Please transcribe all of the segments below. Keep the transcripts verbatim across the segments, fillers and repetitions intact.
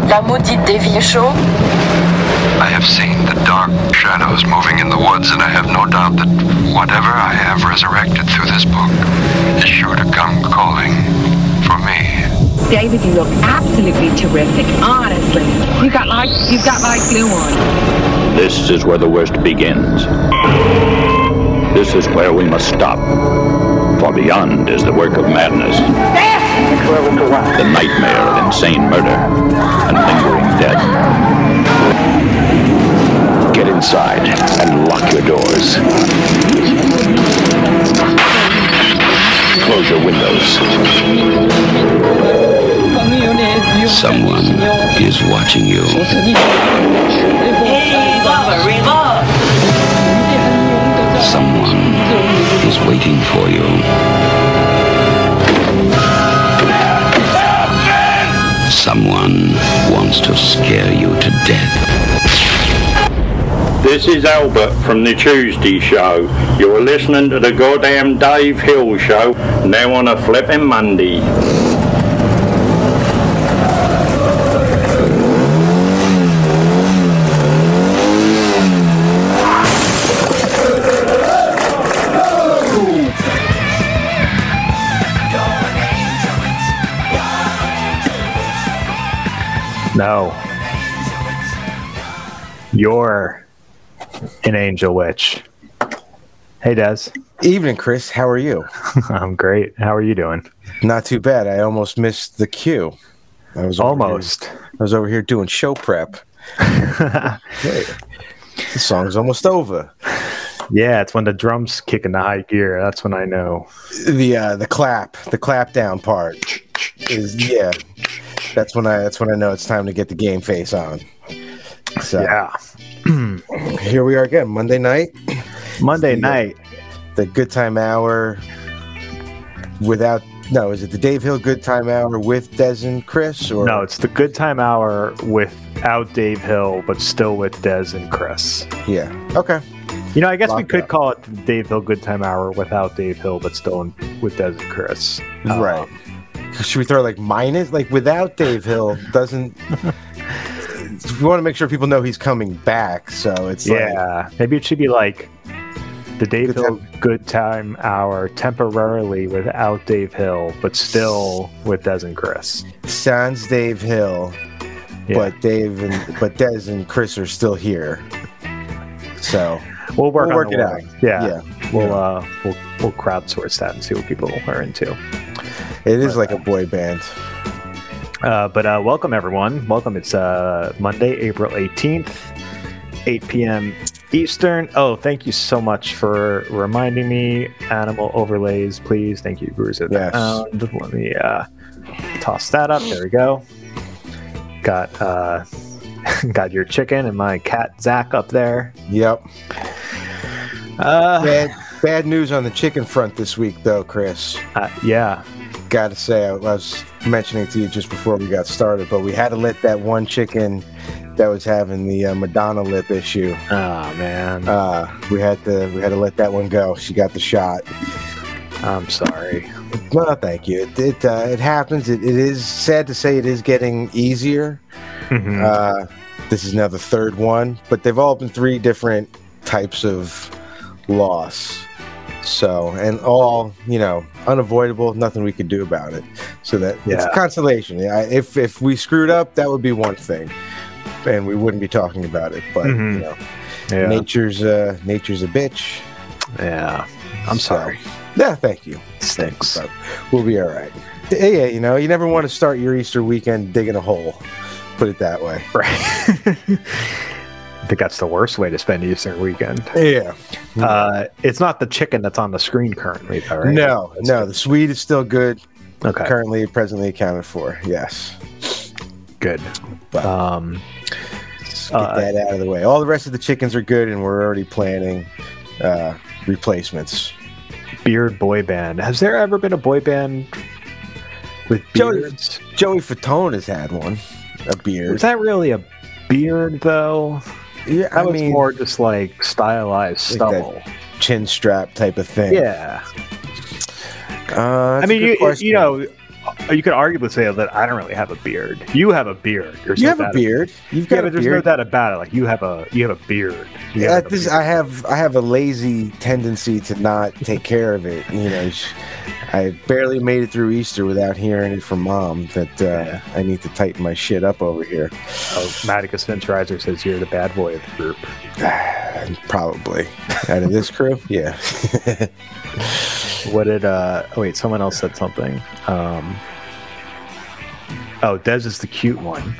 La maudite Davy Show. I have seen the dark shadows moving in the woods, and I have no doubt that whatever I have resurrected through this book is sure to come calling for me. David, you look absolutely terrific, honestly. You got like, you've got like glue on. This is where the worst begins. This is where we must stop. For beyond is the work of madness. The nightmare of insane murder and lingering death. Get inside and lock your doors. Close your windows. Someone is watching you. Someone is waiting for you. Someone wants to scare you to death. This is Albert from the Tuesday Show. You're listening to the goddamn Dave Hill Show, now on a flipping Monday. No. You're an angel witch. Hey, Des. Evening, Chris. How are you? I'm great. How are you doing? Not too bad. I almost missed the cue. I was almost. Here, I was over here doing show prep. Hey, the song's almost over. Yeah, it's when the drums kick into high gear. That's when I know. The uh, the clap, the clap down part is yeah. That's when I that's when I know it's time to get the game face on. So yeah. Here we are again, Monday night. Monday the, night. The Good Time Hour without no, is it the Dave Hill Good Time Hour with Des and Chris? Or no, it's the Good Time Hour without Dave Hill, but still with Des and Chris. Yeah. Okay. You know, I guess Lock we could up. call it the Dave Hill Good Time Hour without Dave Hill, but still in, with Des and Chris. Right. Um, Should we throw like minus? Like without Dave Hill doesn't. We want to make sure people know he's coming back, so it's yeah. Like, maybe it should be like the Dave Good Hill time. Good Time Hour temporarily without Dave Hill, but still with Des and Chris. sans Dave Hill, Yeah. but Dave and but Des and Chris are still here. So We'll work, We'll on work the it out. wording. Yeah, Yeah. we'll Yeah. uh, we'll we'll crowdsource that and see what people are into. it is like a boy band. Uh, but uh, welcome everyone. Welcome. It's uh, Monday, April eighteenth, eight p.m. Eastern. Oh, thank you so much for reminding me. Animal overlays, please. Thank you, Brewers of the Yes. Pound. Let me uh, toss that up. There we go. Got uh, got your chicken and my cat Zach up there. Yep. Uh, Bad bad news on the chicken front this week, though, Chris. uh, yeah. Got to say, I was mentioning to you just before we got started, but we had to let that one chicken that was having the uh, Madonna lip issue. Oh man. Uh, we had to we had to let that one go. She got the shot. I'm sorry. No, thank you. It it, uh, it happens. It, it is sad to say it is getting easier. Mhm. Uh, this is now the third one, but they've all been three different types of loss. So, and all, you know, unavoidable, nothing we could do about it. So that it's Yeah. consolation. Yeah, if if we screwed up, that would be one thing, and we wouldn't be talking about it. But Mhm. you know, Yeah. nature's uh, nature's a bitch. Yeah. I'm So, sorry. Yeah, thank you. Stinks. But we'll be all right. Yeah, yeah, you know, you never want to start your Easter weekend digging a hole. Put it that way. Right. I think that's the worst way to spend Easter weekend. Yeah. Uh, it's not the chicken that's on the screen currently, though, right? No, That's no, good. the Swede is still good. Okay. Currently, presently accounted for. Yes. Good. But Um, let's uh, get that out of the way. All the rest of the chickens are good, and we're already planning uh, replacements. beard boy band. Has there ever been a boy band with Joey- beards? Joey Fatone has had one, a beard. Was that really a beard, though? Yeah, That I was mean, more just like stylized Like that stubble. chin strap type of thing. Yeah. Uh, I mean, you, you know, you could arguably say that I don't really have a beard. You have a beard. There's You no have a doubt beard. You've Yeah, got but a there's no beard. doubt about it. Like you have a you have a beard. You Yeah, have a this, beard. I have I have a lazy tendency to not take care of it. You know, sh- I barely made it through Easter without hearing it from Mom that uh, Yeah. I need to tighten my shit up over here. Oh, Maticus Fincherizer says you're the bad boy of the group. Probably out of this crew, yeah. What did uh oh wait, someone else said something. Um Oh, Dez is the cute one.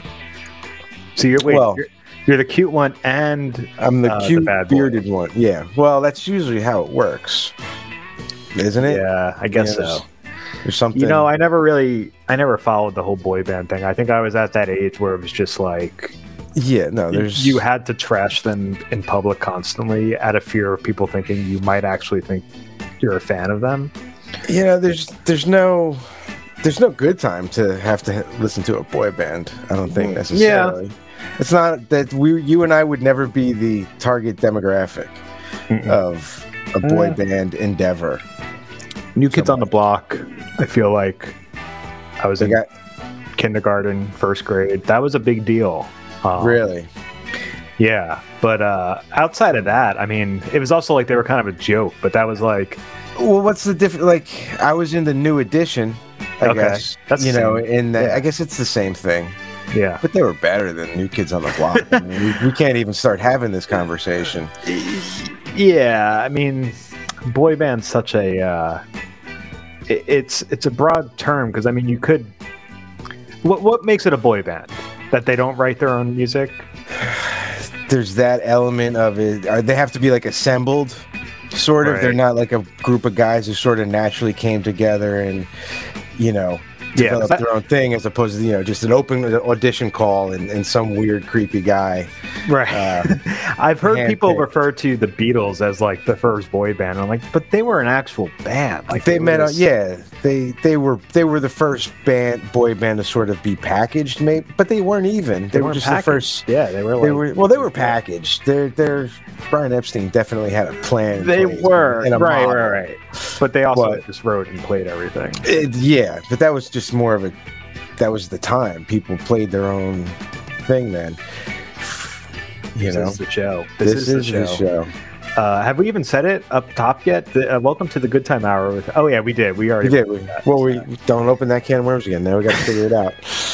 So you're wait, Well- you're, you're the cute one and I'm the Uh, the cute bad boy. bearded one. Yeah. Well, that's usually how it works, isn't it? yeah, I guess Yeah, so. there's- There's something. You know, I never really I never followed the whole boy band thing. I think I was at that age where it was just like yeah. No, there's you had to trash them in public constantly out of fear of people thinking you might actually think you're a fan of them. You know, there's there's no there's no good time to have to listen to a boy band. I don't think necessarily. It's not that we you and I would never be the target demographic Mm-mm. of a boy Mm. band endeavor. New Kids on the Block, I feel like I was They in got kindergarten, first grade. That was a big deal. Um, really. Yeah. But uh, outside of that, I mean, it was also like they were kind of a joke, but that was like, Well, what's the difference? Like, I was in the New Edition, I Okay. guess. That's you the know, same. and the, Yeah. I guess it's the same thing. yeah. But they were better than New Kids on the Block. I mean, we, we can't even start having this conversation. Yeah. I mean, boy band's such a, uh, it, it's, it's a broad term because I mean, you could, what, what makes it a boy band? That they don't write their own music? There's that element of it. Are they have to be like assembled, sort of? Right. They're not like a group of guys who sort of naturally came together and, you know, Yeah, developed that- their own thing, as opposed to, you know, just an open audition call and, and some weird creepy guy. Right. Uh, I've heard people handpicked. refer to the Beatles as like the first boy band. I'm like, but they were an actual band. Like they it met, on, was- yeah. They they were they were the first band boy band to sort of be packaged, maybe, but they weren't even. They, They were weren't just packaged. the first. Yeah, they were. Like, They were well. They were packaged. They're they're Brian Epstein definitely had a plan. in They place were and a right, model. right, right. But they also But- just wrote and played everything. It, yeah, but that was just more of a. That was the time people played their own thing. Then, you This know, is the show. This, this, is, the show. Uh, have we even said it up top yet? The, uh, welcome to the Good Time Hour. With oh yeah, we did. We already We did. went We, through that. well, we don't open that can of worms again. Now we got to figure it out.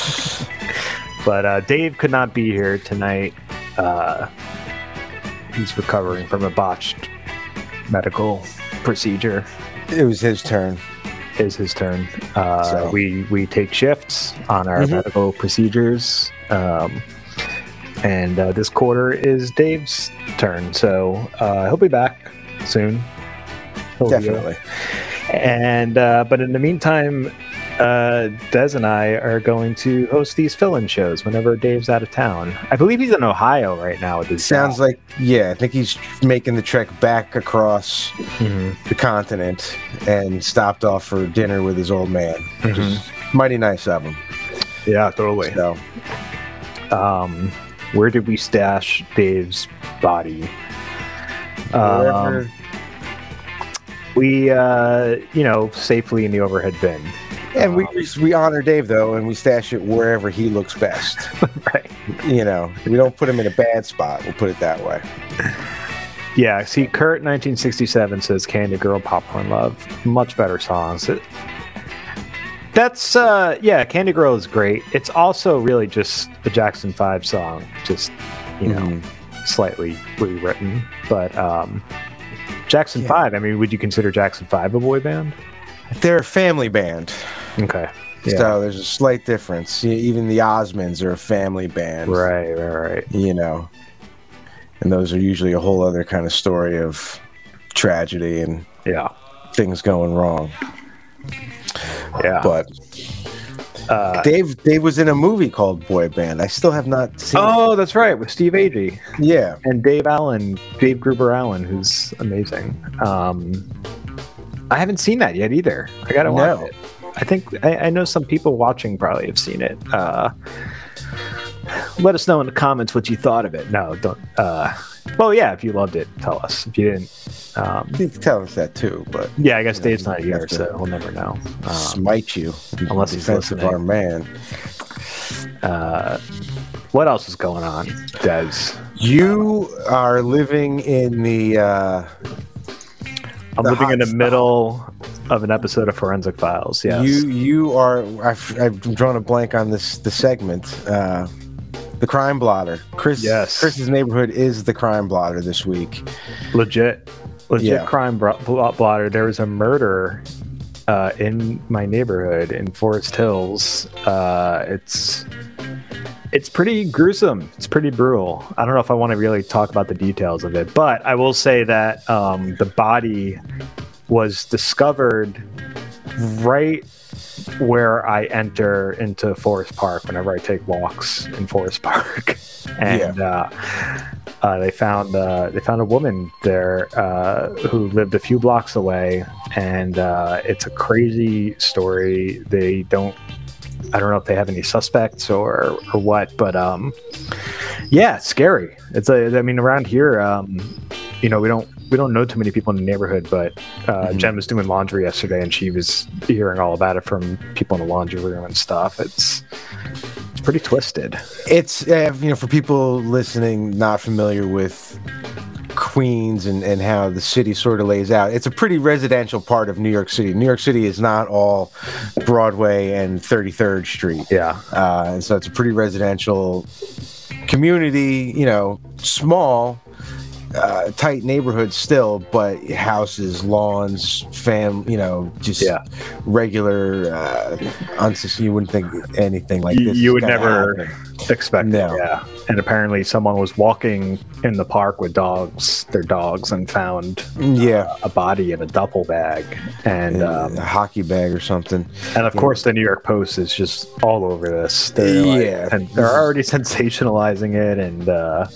But uh, Dave could not be here tonight. Uh, he's recovering from a botched medical procedure. It was his turn. Is his turn. Uh, So- We we take shifts on our Mhm. medical procedures, um, and uh, this quarter is Dave's turn. So uh, he'll be back soon. He'll be- Definitely. And uh, but in the meantime, uh, Des and I are going to host these fill-in shows whenever Dave's out of town. I believe he's in Ohio right now with his Sounds dad. like yeah. I think he's making the trek back across Mhm. the continent and stopped off for dinner with his old man. Which is Mm-hmm. mighty nice of him. Yeah, totally. So Um, where did we stash Dave's body? wherever, Um, we, uh, you know, safely in the overhead bin. and we we honor Dave though, and we stash it wherever he looks best. Right. You know, we don't put him in a bad spot. We'll put it that way. Yeah. See, Kurt nineteen sixty-seven says "Candy Girl, Popcorn Love." Much better songs. It, that's uh, yeah. Candy Girl is great. It's also really just a Jackson Five song, just you know, Mhm. slightly rewritten. But um, Jackson Yeah. Five. I mean, would you consider Jackson Five a boy band? They're a family band, Okay. Yeah. so there's a slight difference. E- Even the Osmonds are a family band, Right, right, right. You know, and those are usually a whole other kind of story of tragedy and Yeah, things going wrong. yeah. But uh, Dave, Dave was in a movie called Boy Band. I still have not seen. oh, that's right, with Steve Agee it. Yeah, and Dave Allen, Dave Gruber Allen, who's amazing. Um, I haven't seen that yet either. I gotta watch No. it. I think I, I know some people watching probably have seen it. Uh, let us know in the comments what you thought of it. No, don't. Uh, well, yeah, if you loved it, tell us. If you didn't, Um, You can tell us that too, but yeah, I guess you know, Dave's not you here, have to so we'll never know. Um, smite you, unless he's defense of listening. our man. uh, what else is going on, Des? You are living in the. Uh, I'm the living in the hot spot. middle of an episode of Forensic Files. Yes. You you are. I've, I've drawn a blank on this the segment. Uh, the crime blotter. Chris. Yes. Chris's neighborhood is the crime blotter this week. legit, legit Yeah. crime bro- blo- blotter. There was a murder uh, in my neighborhood in Forest Hills. Uh, it's it's pretty gruesome. It's pretty brutal. I don't know if I want to really talk about the details of it, but I will say that um, the body was discovered right where I enter into Forest Park whenever I take walks in Forest Park, and uh, uh, they found uh, they found a woman there uh, who lived a few blocks away, and uh, it's a crazy story. They don't, I don't know if they have any suspects or or what, but um, yeah, it's scary. It's a, I mean, around here, um, you know, we don't. We don't know too many people in the neighborhood, but uh, Mhm. Jen was doing laundry yesterday, and she was hearing all about it from people in the laundry room and stuff. It's it's pretty twisted. It's uh, you know, for people listening not familiar with Queens and, and how the city sort of lays out, it's a pretty residential part of New York City. New York City is not all Broadway and thirty-third Street. Yeah, Uh, and so it's a pretty residential community, you know, small, uh, tight neighborhood still, but houses, lawns, fam, you know, just Yeah. regular, uh, unsus- you wouldn't think anything like you, this. you is would gonna never happen. expect No. it. Yeah, and apparently someone was walking in the park with dogs, their dogs, and found Yeah. a body in a duffel bag, and um, a hockey bag or something. and of course the New York Post is just all over this. They're like- Yeah. and they're already sensationalizing it, and uh,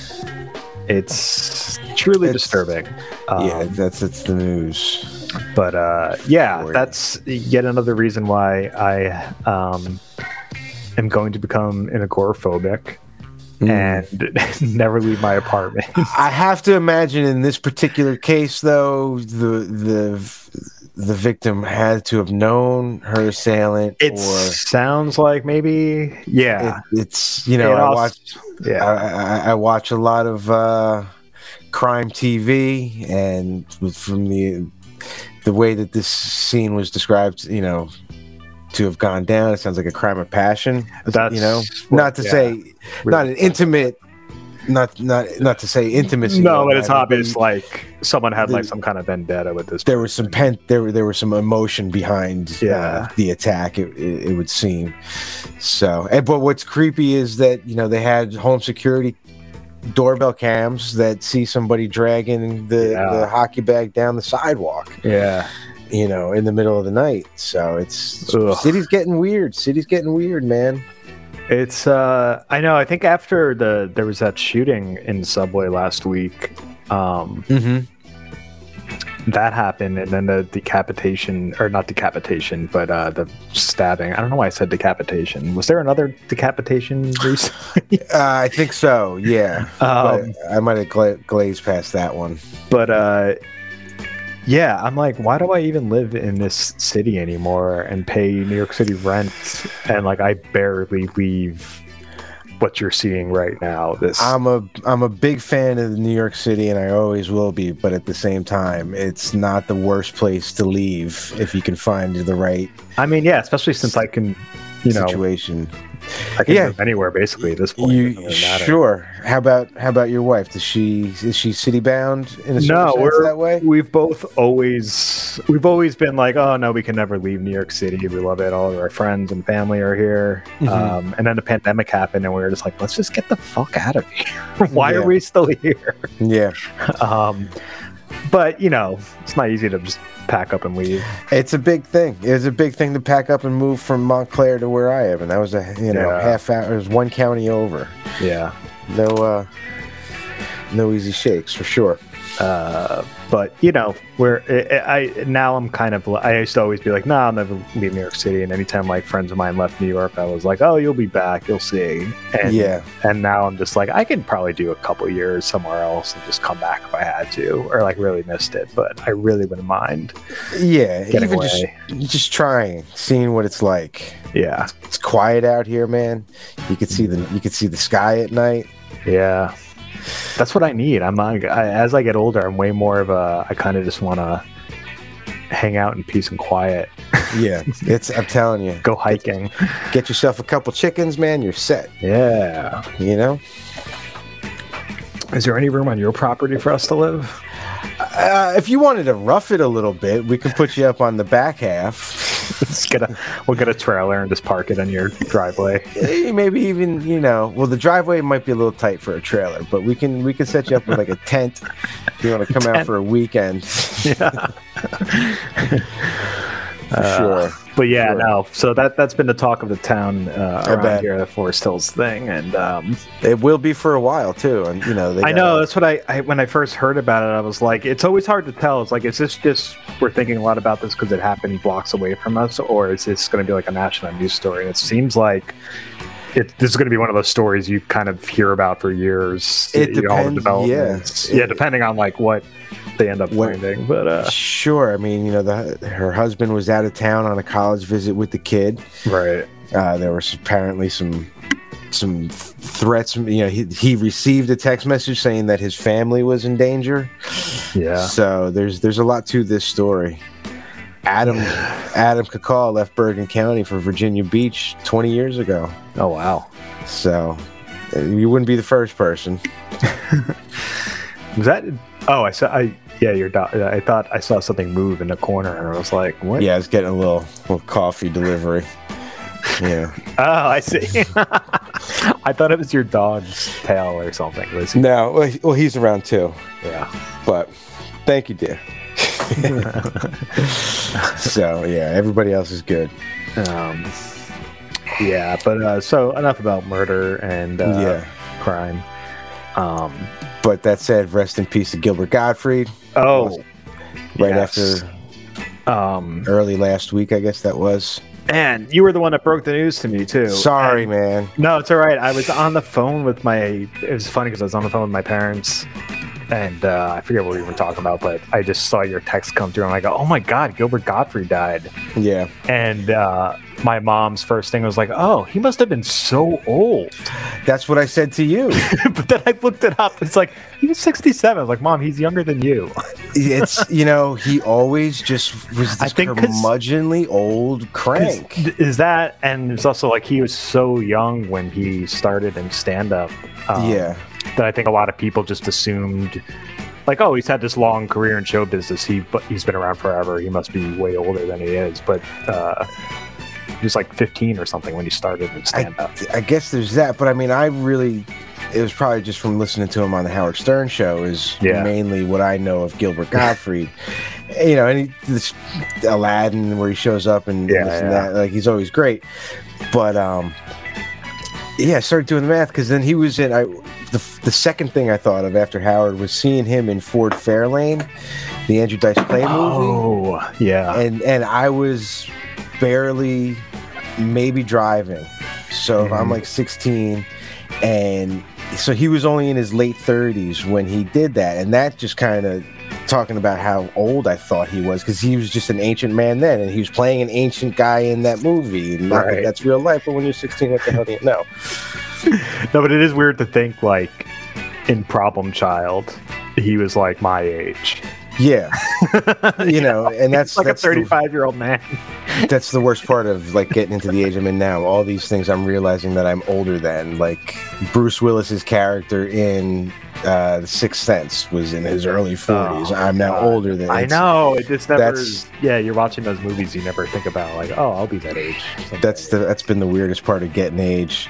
it's truly It's- disturbing. Um, Yeah, that's it's the news. but uh, yeah, Story. that's yet another reason why I um, am going to become an agoraphobic Mm. and never leave my apartment. I have to imagine in this particular case, though, the the the victim had to have known her assailant. It or sounds like maybe, yeah, it, it's you know It I also- watch yeah. I, I, I watch a lot of uh, crime T V, and from the the way that this scene was described, you know, to have gone down, it sounds like a crime of passion. That's you know, what- not to yeah. say not an intimate, not not not to say intimacy. No, on but it's that, obvious the- like someone had like the- some kind of vendetta with this. there was some pen, there were there was some emotion behind Yeah. uh, the attack. It, it, it would seem so. And but what's creepy is that you know they had home security doorbell cams that see somebody dragging the, Yeah. the hockey bag down the sidewalk. Yeah, You know, in the middle of the night. So it's Ugh. city's getting weird. City's getting weird, man. it's. uh I know. I think after the there was that shooting in the subway last week. Um, Mm-hmm. that happened, and then the decapitation, or not decapitation, but uh the stabbing. I don't know why I said decapitation. Was there another decapitation recently? Uh, I think so. Yeah, Um, but I might have gla- glazed past that one. but uh yeah, I'm like, why do I even live in this city anymore and pay New York City rent, and like I barely leave what you're seeing right now. This I'm a I'm a big fan of New York City, and I always will be. But at the same time, it's not the worst place to leave if you can find the right I mean, yeah, especially since I can, you know, situation. I can Yeah. move anywhere basically at this point. It You doesn't really matter. sure? How about how about your wife? Does she is she city bound in a certain No, sense we're that way? we've both always we've always been like, oh no, we can never leave New York City. We love it. All of our friends and family are here. Mhm. Um, and then the pandemic happened, and we were just like, let's just get the fuck out of here. Why Yeah. are we still here? Yeah, Um, but you know, it's not easy to just pack up and leave. it's a big thing. It's a big thing to pack up and move from Montclair to where I am, and that was a you know Yeah. half hour. It was one county over. Yeah. No, uh, no easy shakes for sure. Uh, but you know, where I, I now I'm kind of I used to always be like, nah, I'll never leave New York City. And anytime like friends of mine left New York, I was like, oh, you'll be back, you'll see. And Yeah. and now I'm just like, I could probably do a couple years somewhere else and just come back if I had to, or like really missed it. But I really wouldn't mind. Yeah, Getting even just away. just trying, seeing what it's like. Yeah, It's quiet out here, man. You could see the you could see the sky at night. yeah. That's what I need. I'm not, I, as I get older, I'm way more of a. I kind of just want to hang out in peace and quiet. Yeah, it's. I'm telling you, Go hiking. get yourself a couple chickens, man. You're set. Yeah. You know. Is there any room on your property for us to live? Uh, if you wanted to rough it a little bit, we can put you up on the back half. Let's get a. We'll get a trailer and just park it in your driveway. Eh, Maybe even you know. Well, the driveway might be a little tight for a trailer, but we can we can set you up with like a tent if you want to come out Tent. for a weekend. Yeah. For sure. But yeah, Sure. no. So that that's been the talk of the town uh, I around bet. here, the Forest Hills thing, and um, It will be for a while too, and you know. They I got- know that's what I, I when I first heard about it, I was like, it's always hard to tell. It's like, is this just we're thinking a lot about this because it happened blocks away from us, or is this going to be like a national news story? And it seems like it, this is going to be one of those stories you kind of hear about for years. It you know, all the depends, developments. yeah. yeah, depending on like what they end up What- finding. But uh, Sure. I mean, you know, the, her husband was out of town on a college visit with the kid. right, Uh, there was apparently some some threats. You know, he, he received a text message saying that his family was in danger. yeah, So there's there's a lot to this story. Adam Adam Kakal left Bergen County for Virginia Beach twenty years ago. oh wow, So uh, you wouldn't be the first person. was that? Oh, I saw. I yeah, your do- I thought I saw something move in the corner, and I was like, what? Yeah, I was getting a little little coffee delivery. Yeah. Oh, I see. I thought it was your dog's tail or something. Was he? No, well, he- well, he's around too. Yeah. But thank you, dear. So yeah, everybody else is good. Um, yeah, but uh, so enough about murder and uh, Yeah. crime. Um, But that said, rest in peace to Gilbert Gottfried. oh, Right yes. after Um, early last week, I guess that was. and you were the one that broke the news to me too. Sorry, And- man. No, it's all right. I was on the phone with my. It was funny because I was on the phone with my parents, and uh, I forget what we were talking about, but I just saw your text come through, and I go, "Oh my God, Gilbert Gottfried died!" Yeah, And uh, my mom's first thing was like, "Oh, he must have been so old." that's what I said to you. But then I looked it up. It's like he was sixty-seven. I was like, "Mom, he's younger than you." It's you know he always just was I this think 'cause- curmudgeonly old crank. Is that, and it's also like he was so young when he started in stand-up. Um, Yeah, that I think a lot of people just assumed, like, oh, he's had this long career in show business. He, but he's been around forever. He must be way older than he is. But uh, he was like fifteen or something when he started in stand-up. I guess there's that, but I mean, I really, it was probably just from listening to him on the Howard Stern show is Yeah. mainly what I know of Gilbert Gottfried. You know, and he, this Aladdin where he shows up and Yeah, this and yeah. that, like he's always great. But um, yeah, I started doing the math because then he was in. I the the second thing I thought of after Howard was seeing him in Ford Fairlane, the Andrew Dice Clay movie. Oh, yeah. and and I was barely maybe driving. So if I'm Mhm. like sixteen, and so he was only in his late thirties when he did that, and that just kind of talking about how old I thought he was because he was just an ancient man then, and he was playing an ancient guy in that movie. Not that Right. that's real life, but when you're sixteen, what the hell do you know? No, but it is weird to think, like, in Problem Child, he was like my age. Yeah, you know, and that's It's like that's a the- thirty-five-year-old man. that's the worst part of like getting into the age I'm in now. All these things I'm realizing that I'm older than. Like Bruce Willis's character in uh, The Sixth Sense was in his early forties. Oh, I'm now God. older than. I it's- know. It just never. that's- Yeah, you're watching those movies, you never think about, like, oh, I'll be that age. someday. That's the that's been the weirdest part of getting age.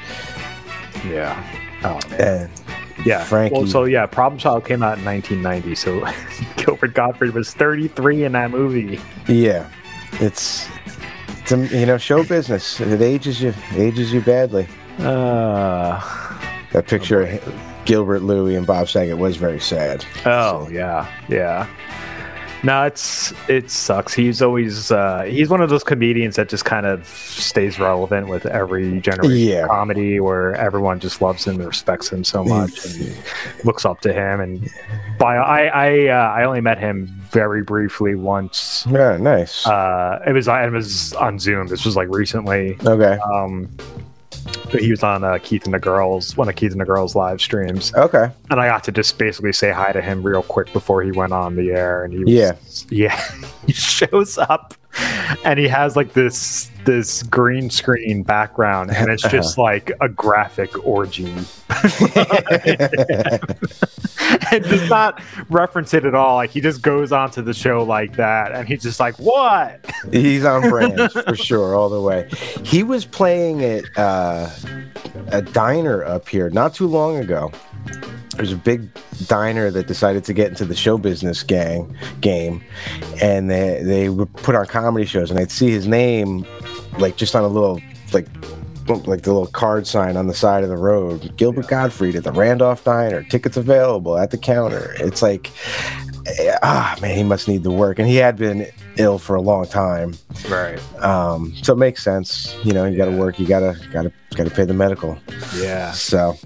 Yeah. Oh, man. And Yeah. Frankie. Well, so yeah, Problem Child came out in nineteen ninety. So Gilbert Gottfried was thirty-three in that movie. yeah, it's, it's um, you know show business. It ages you ages you badly. Uh, That picture, Gilbert, Louis, and Bob Saget was very sad. Oh, yeah. Yeah. No, it's it sucks. He's always uh, he's one of those comedians that just kind of stays relevant with every generation Yeah. of comedy, where everyone just loves him and respects him so much and looks up to him. And by I I uh, I only met him very briefly once. Yeah, nice. Uh, it was it was on Zoom. This was like recently. Okay. Um, but he was on uh, Keith and the Girls, one of Keith and the Girls live streams. Okay. And I got to just basically say hi to him real quick before he went on the air. And he was, Yeah. yeah, he shows up and he has like this this green screen background, and it's just like a graphic orgy. And does not reference it at all. Like, he just goes onto the show like that, and he's just like, what? He's on brand for sure, all the way. He was playing at uh, a diner up here not too long ago. There's a big diner that decided to get into the show business gang game, and they they would put on comedy shows, and I'd see his name like just on a little like like the little card sign on the side of the road. Gilbert Gottfried at the Randolph Diner. Tickets available at the counter. It's like, ah, man, he must need the work, and he had been ill for a long time. Right. Um, so it makes sense. You know, you got to work. You gotta gotta gotta pay the medical. Yeah. So.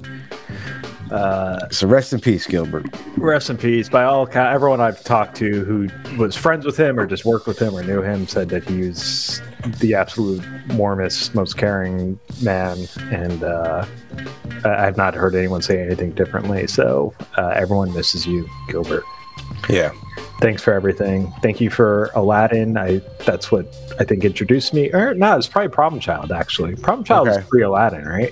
Uh, so rest in peace, Gilbert. Rest in peace. By all accounts, everyone I've talked to who was friends with him or just worked with him or knew him said that he was the absolute warmest, most caring man, and uh, I've not heard anyone say anything differently. So uh, everyone misses you, Gilbert. Yeah. Thanks for everything. Thank you for Aladdin. I that's what I think introduced me. Or no, it's probably Problem Child actually. Problem Child Okay. was pre Aladdin, right?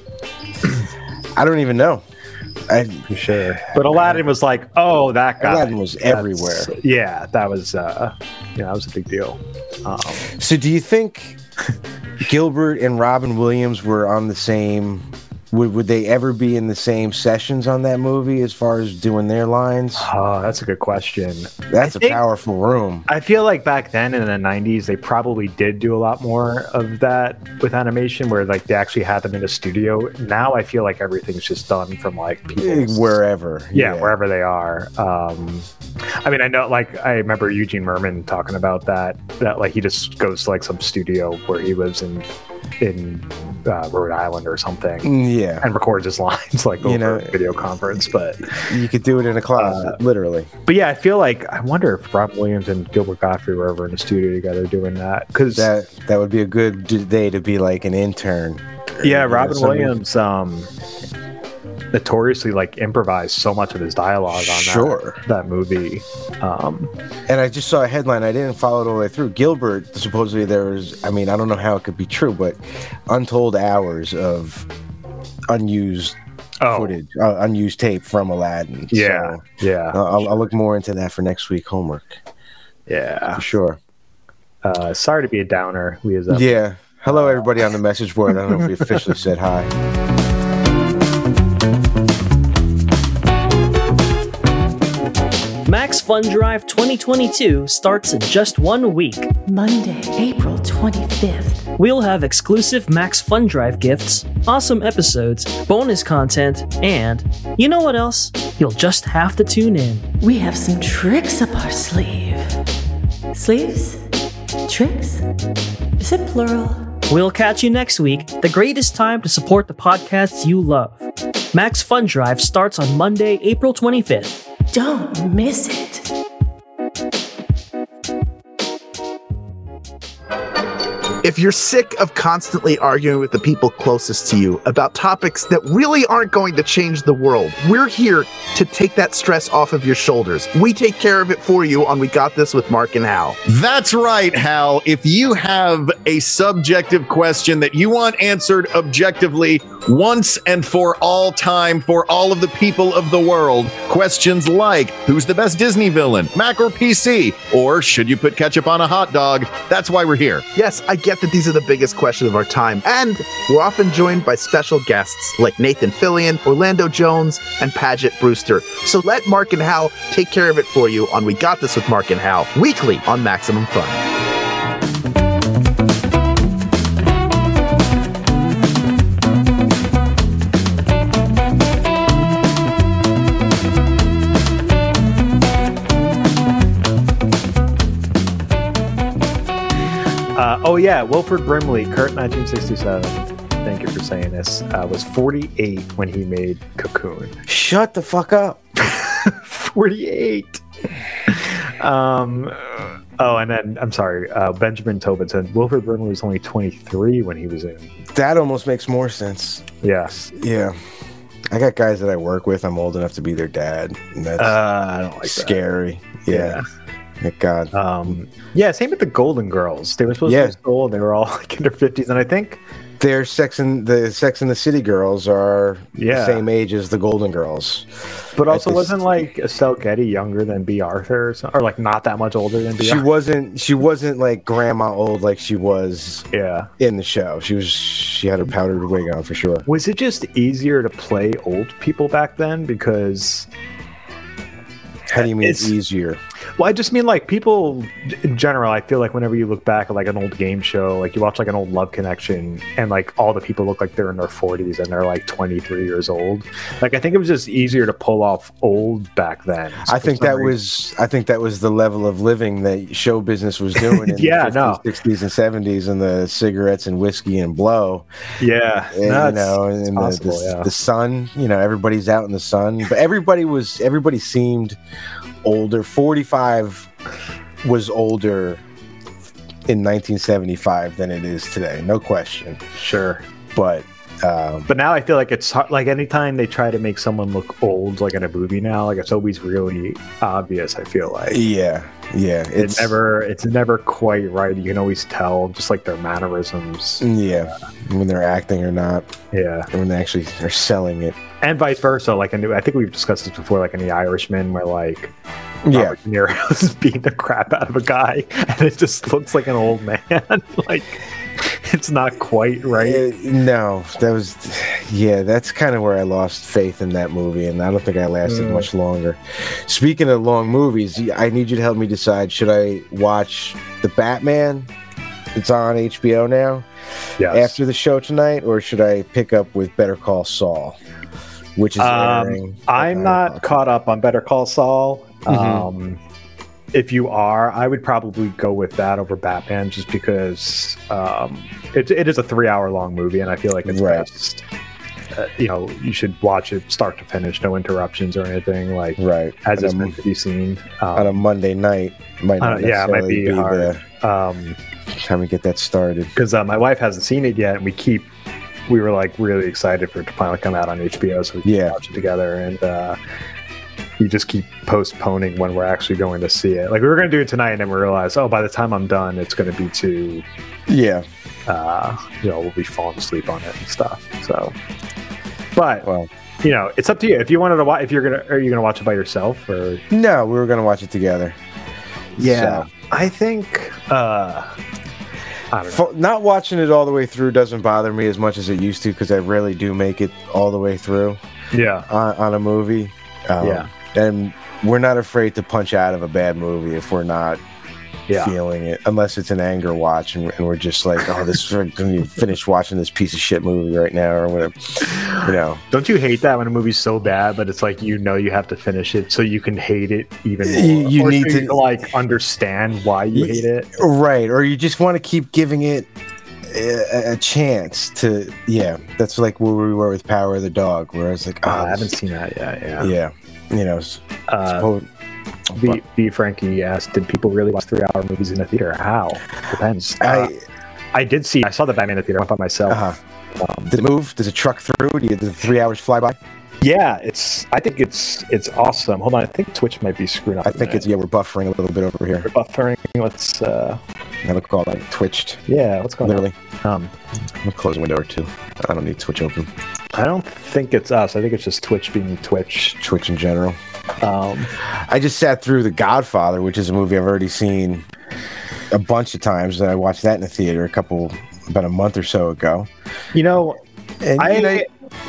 I don't even know. I'm sure. But Aladdin was like, oh, that guy. Aladdin was That's- everywhere. Yeah, that was uh yeah, that was a big deal. Um, So do you think Gilbert and Robin Williams were on the same would would they ever be in the same sessions on that movie as far as doing their lines? oh, that's a good question. That's I a think- powerful room. I feel like back then in the nineties, they probably did do a lot more of that with animation, where like they actually had them in a studio. Now I feel like everything's just done from like people's, Wherever. yeah, wherever they are. Um, I mean, I know, like, I remember Eugene Merman talking about that, that like he just goes to like some studio where he lives in in uh, Rhode Island or something, Yeah. and records his lines like over You know- a video conference. But You could do it in a closet, Uh, literally. but yeah, I feel like I wonder if Rob Williams and Gilbert Gottfried were ever in a studio together doing that, because That that would be a good d- day to be like an intern. yeah, You know, Robin somebody- Williams um, notoriously like improvised so much of his dialogue on Sure. that, that movie. Um, And I just saw a headline. I didn't follow it all the way through. Gilbert, supposedly there was, I mean, I don't know how it could be true, but untold hours of unused Oh. footage, uh, unused tape from Aladdin. yeah, So, yeah, uh, I'll, I'll look more into that for next week homework, yeah. for sure. Uh, sorry to be a downer. We as a Yeah. Hello, everybody on the message board. I don't know if we officially said hi. Max Fun Drive twenty twenty-two starts in just one week. Monday, April twenty-fifth. We'll have exclusive Max Fun Drive gifts, awesome episodes, bonus content, and you know what else? You'll just have to tune in. We have some tricks up our sleeve. Sleeves? Tricks? Is it plural? We'll catch you next week, the greatest time to support the podcasts you love. Max Fun Drive starts on Monday, April twenty-fifth. Don't miss it. If you're sick of constantly arguing with the people closest to you about topics that really aren't going to change the world, we're here to take that stress off of your shoulders. We take care of it for you on We Got This with Mark and Hal. That's right, Hal. If you have a subjective question that you want answered objectively once and for all time for all of the people of the world, questions like, who's the best Disney villain, Mac or P C, or should you put ketchup on a hot dog? That's why we're here. Yes, I get that these are the biggest questions of our time, and we're often joined by special guests like Nathan Fillion, Orlando Jones, and Paget Brewster. So let Mark and Hal take care of it for you on We Got This with Mark and Hal, weekly on Maximum Fun. oh yeah, Wilford Brimley, Kurt, nineteen sixty-seven. Thank you for saying this. Uh, was forty-eight when he made Cocoon. Shut the fuck up. forty-eight. Um. Oh, and then I'm sorry. Uh, Benjamin Tobin said Wilford Brimley was only twenty-three when he was in. That almost makes more sense. Yes. Yeah. I got guys that I work with. I'm old enough to be their dad, and that's uh, I don't like scary. That. Yeah. yeah. God. Um. Yeah. Same with the Golden Girls. They were supposed yeah. to be old. They were all like in their fifties, and I think their Sex and the Sex and the City girls are yeah. the same age as the Golden Girls. But also, wasn't like Estelle Getty younger than B. Arthur, or, something? Or like not that much older than B. She Arthur? wasn't. She wasn't like grandma old like she was. Yeah. In the show, she was. She had her powdered wig on for sure. Was it just easier to play old people back then because? How do you mean it's easier? Well, I just mean like people in general. I feel like whenever you look back at like an old game show, like you watch like an old Love Connection, and like all the people look like they're in their forties and they're like twenty-three years old. Like I think it was just easier to pull off old back then. I think that reason. was. I think that was the level of living that show business was doing in yeah, the fifties, no. sixties, and seventies, and the cigarettes and whiskey and blow. Yeah, and, no, you know, and possible, the, the, yeah. the sun. You know, everybody's out in the sun, but everybody was. Everybody seemed older. forty-five was older in nineteen seventy-five than it is today, no question. Sure, but um, but now I feel like it's hard, like anytime they try to make someone look old, like in a movie now, like it's always really obvious. I feel like yeah, yeah, it's it never it's never quite right. You can always tell, just like their mannerisms. Yeah, uh, when they're acting or not. Yeah, when they actually are selling it. And vice versa, like in, I think we've discussed this before, like in The Irishman, where like yeah, Robert De Niro is beating the crap out of a guy, and it just looks like an old man. Like it's not quite right. Uh, no, that was yeah. That's kind of where I lost faith in that movie, and I don't think I lasted mm. much longer. Speaking of long movies, I need you to help me decide: should I watch The Batman? It's on H B O now. Yes. After the show tonight, or should I pick up with Better Call Saul? Which is um, I'm not caught up on Better Call Saul. Mm-hmm. Um, if you are, I would probably go with that over Batman, just because um, it, it is a three-hour long movie, and I feel like it's right. best. Uh, you know, you should watch it start to finish, no interruptions or anything. Like, right, as it's meant to be seen um, on a Monday night. Might not uh, yeah, it might be, be hard. The um, time to get that started, because uh, my wife hasn't seen it yet, and we keep. We were like really excited for it to finally come out on H B O, so we could yeah. watch it together. And uh, we just keep postponing when we're actually going to see it. Like we were going to do it tonight, and then we realized, oh, by the time I'm done, it's going to be too. Yeah. Uh, you know, we'll be falling asleep on it and stuff. So, but well, you know, it's up to you. If you wanted to watch, if you're gonna, are you gonna watch it by yourself or? No, we were gonna watch it together. Yeah, so. I think. Uh, I don't know. Not watching it all the way through doesn't bother me as much as it used to, because I really do make it all the way through. Yeah, on, on a movie. Um, yeah, and we're not afraid to punch out of a bad movie if we're not yeah. feeling it, unless it's an anger watch, and, and we're just like, oh, this we're gonna finish watching this piece of shit movie right now, or whatever. You know, don't you hate that when a movie's so bad, but it's like you know you have to finish it so you can hate it even more? You, you or need so to you like understand why you hate it, right? Or you just want to keep giving it a, a chance to. Yeah, that's like where we were with Power of the Dog, where I was like, oh, uh, I haven't seen that yet. Yeah, yeah, you know. Uh, suppose, B, B Frankie asked, "Did people really watch three-hour movies in the theater? How? Depends." Uh, I I did see. I saw the Batman in the theater. I went by myself. Uh-huh. Um, Did it move? Does it truck through? Do you, does the three hours fly by? Yeah, it's. I think it's it's awesome. Hold on, I think Twitch might be screwed up. I think it's yeah. We're buffering a little bit over here. We're buffering. Let's. uh I look all like twitched. Yeah, what's going Literally. on? Um, I'm gonna close a window or two. I don't need Twitch open. I don't think it's us. I think it's just Twitch being Twitch. Twitch in general. Um, I just sat through The Godfather, which is a movie I've already seen a bunch of times, and I watched that in the theater a couple, about a month or so ago. You know, and, I, you know,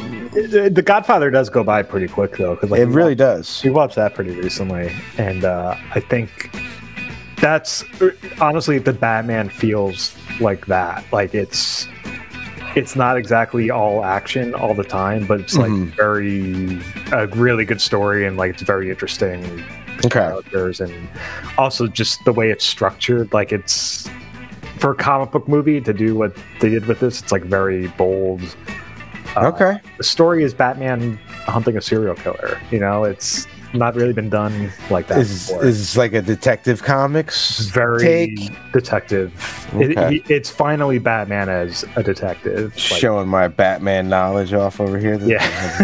The Godfather does go by pretty quick though, because like, it really watched, does. We watched that pretty recently, and uh, I think that's honestly the Batman feels like that. Like it's. It's not exactly all action all the time, but it's like mm-hmm. very a really good story, and like it's very interesting okay. characters, and also just the way it's structured. Like it's for a comic book movie to do what they did with this, it's like very bold. Uh, okay. The story is Batman hunting a serial killer. You know, it's not really been done like that Is before. is like a Detective Comics very take? detective. Okay. It, he, it's finally Batman as a detective. Like, Showing my Batman knowledge off over here. Yeah.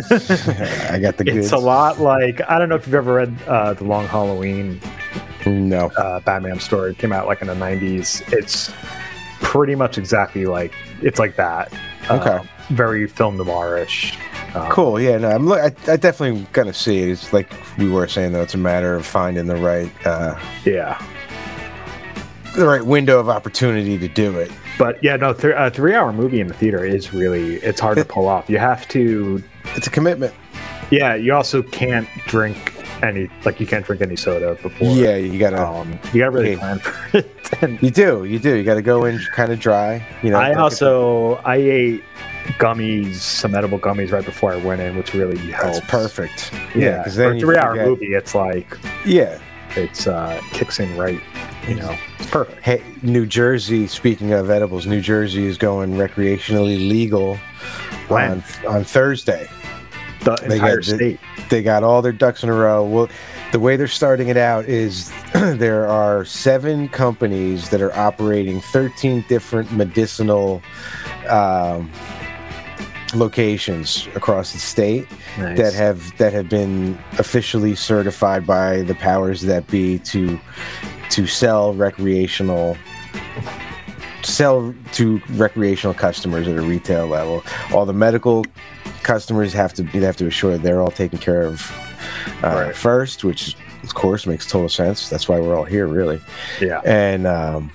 I got the goods. it's a lot like, I don't know if you've ever read uh, The Long Halloween. No. Uh, Batman story. It came out like in the nineties. It's pretty much exactly like, it's like that. Okay. Um, very film noir-ish. Um, Cool. Yeah. No, I'm. Look. I, I definitely gonna see it. It's like we were saying though. It's a matter of finding the right. Uh, yeah. The right window of opportunity to do it. But yeah, no, th- a three-hour movie in the theater is really, it's hard to pull off. You have to. It's a commitment. Yeah. You also can't drink any, like you can't drink any soda before. Yeah. You gotta. Um, you gotta really hey, plan for it. And you do. You do. You gotta go in kind of dry. You know. I like also I ate gummies, some edible gummies right before I went in, which really helps. That's perfect. Yeah, because for then a you three-hour forget- movie, it's like Yeah. it's uh, kicks in right. You know, it's perfect. Hey, New Jersey. Speaking of edibles, New Jersey is going recreationally legal When? on on Thursday. The They entire got the- state. They got all their ducks in a row. Well, the way they're starting it out is there are seven companies that are operating thirteen different medicinal um, locations across the state Nice. that have that have been officially certified by the powers that be to to sell recreational sell to recreational customers at a retail level. All the medical customers have to be have to assure that they're all taken care of uh, Right. first, which of course makes total sense. That's why we're all here, really. Yeah. And um,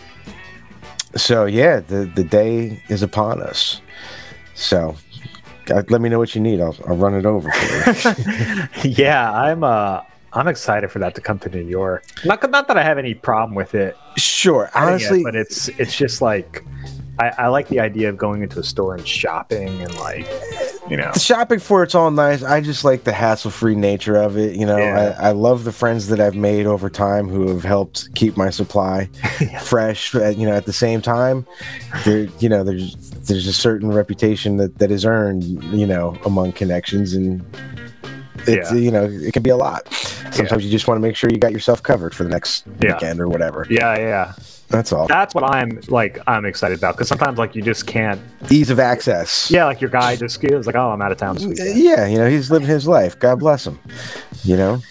so yeah, the the day is upon us. So uh, let me know what you need. I'll I'll run it over for you. Yeah, I'm uh I'm excited for that to come to New York. Not not that I have any problem with it. Sure, adding it, honestly, but it's it's just like I, I like the idea of going into a store and shopping and like you know the shopping for it's all nice. I just like the hassle-free nature of it. You know, Yeah. I, I love the friends that I've made over time who have helped keep my supply fresh. uh, You know, at the same time, there, you know, there's there's a certain reputation that, that is earned, you know, among connections, and it's Yeah. you know, it can be a lot. Sometimes you just want to make sure you got yourself covered for the next Yeah. weekend or whatever. yeah yeah. That's all. That's what I'm like. I'm excited about because sometimes like you just can't. Ease of access. Yeah, like your guy just is like, oh, I'm out of town this weekend. Yeah, you know, he's living his life. God bless him. You know.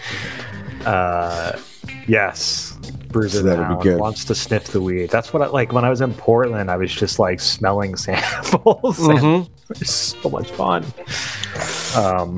Uh, yes. Bruiser So that'll be Hound good. wants to sniff the weed. That's what I like. When I was in Portland, I was just like smelling samples. and Mhm. It was so much fun. Um,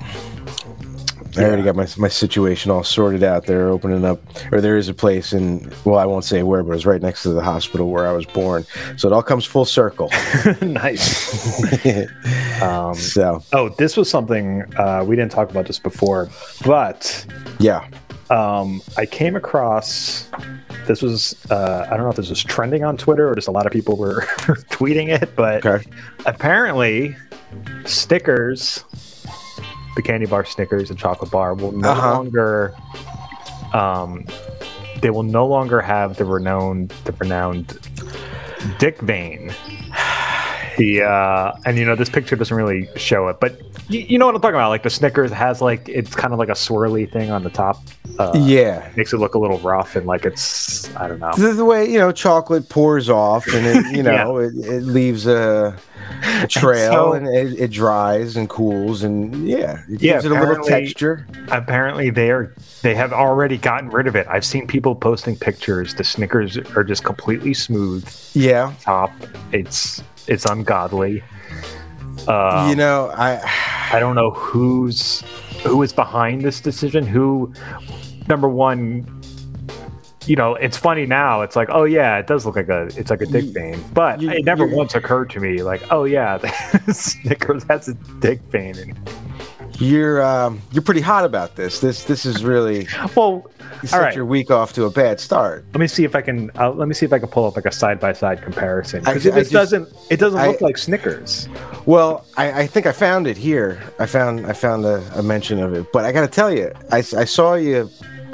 I already got my my situation all sorted out. They're opening up, or there is a place in, well, I won't say where, but it's right next to the hospital where I was born. So it all comes full circle. nice. um, So, oh, this was something uh, we didn't talk about this before, but yeah. um, I came across. This was uh, I don't know if this was trending on Twitter or just a lot of people were tweeting it, but Okay. apparently Snickers, the candy bar Snickers and chocolate bar, will no Uh-huh. longer um, they will no longer have the renowned the renowned Dick vein. The uh, and you know this picture doesn't really show it, but you, you know what I'm talking about. Like the Snickers has like it's kind of like a swirly thing on the top. Uh, Yeah. makes it look a little rough and like it's I don't know. The, the way, you know, chocolate pours off and it, you know, it, it leaves a, a trail so- and it, it dries and cools and yeah, it Yeah, gives it a little apparently- texture. Apparently they are they have already gotten rid of it. I've seen people posting pictures. The Snickers are just completely smooth Yeah. top. It's it's ungodly. Um, you know, I I don't know who's who is behind this decision. Who, number one, you know, it's funny now. It's like, oh yeah, it does look like a it's like a dick vein, but you- it never you're- once occurred to me like, oh yeah, Snickers has a dick vein. And, you're um, you're pretty hot about this. This this is really well, you all set right. your week off to a bad start. Let me see if I can. Uh, let me see if I can pull up like a side by side comparison. I Because ju- it I just just- doesn't. It doesn't I- look like Snickers. Well, I, I think I found it here. I found I found a, a mention of it, but I got to tell you, I, s- I saw you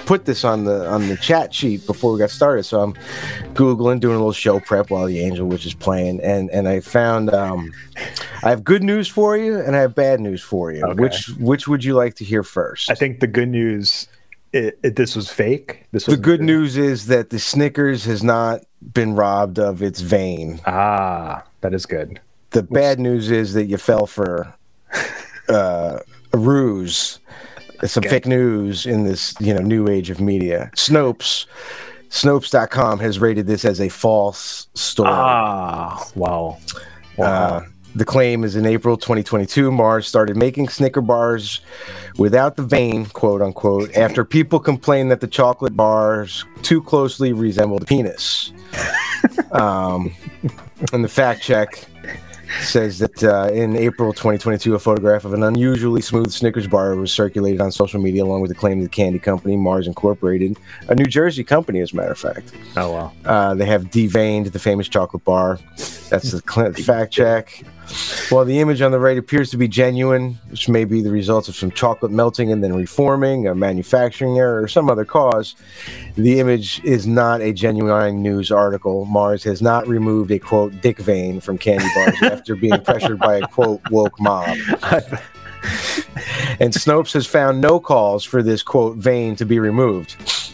put this on the on the chat sheet before we got started. So I'm Googling, doing a little show prep while the Angel Witch is playing, and and I found um, I have good news for you and I have bad news for you. Okay. Which which would you like to hear first? I think the good news, it, it, this was fake. This the good news is that the Snickers has not been robbed of its vein. Ah, that is good. The bad news is that you fell for uh, a ruse. Some Okay. fake news in this, you know, new age of media. Snopes, Snopes dot com has rated this as a false story. Ah, wow. Wow. Uh, the claim is in April twenty twenty-two, Mars started making Snicker bars without the vein, quote unquote, after people complained that the chocolate bars too closely resembled a penis. um, and the fact check says that uh, in April twenty twenty-two, a photograph of an unusually smooth Snickers bar was circulated on social media, along with the claim of the candy company, Mars Incorporated, a New Jersey company, as a matter of fact. Oh, wow. Uh, they have deveined the famous chocolate bar. That's the cl- fact check. While the image on the right appears to be genuine, which may be the result of some chocolate melting and then reforming, a manufacturing error, or some other cause, the image is not a genuine news article. Mars has not removed a, quote, dick vein from candy bars after being pressured by a, quote, woke mob. And Snopes has found no calls for this, quote, vein to be removed.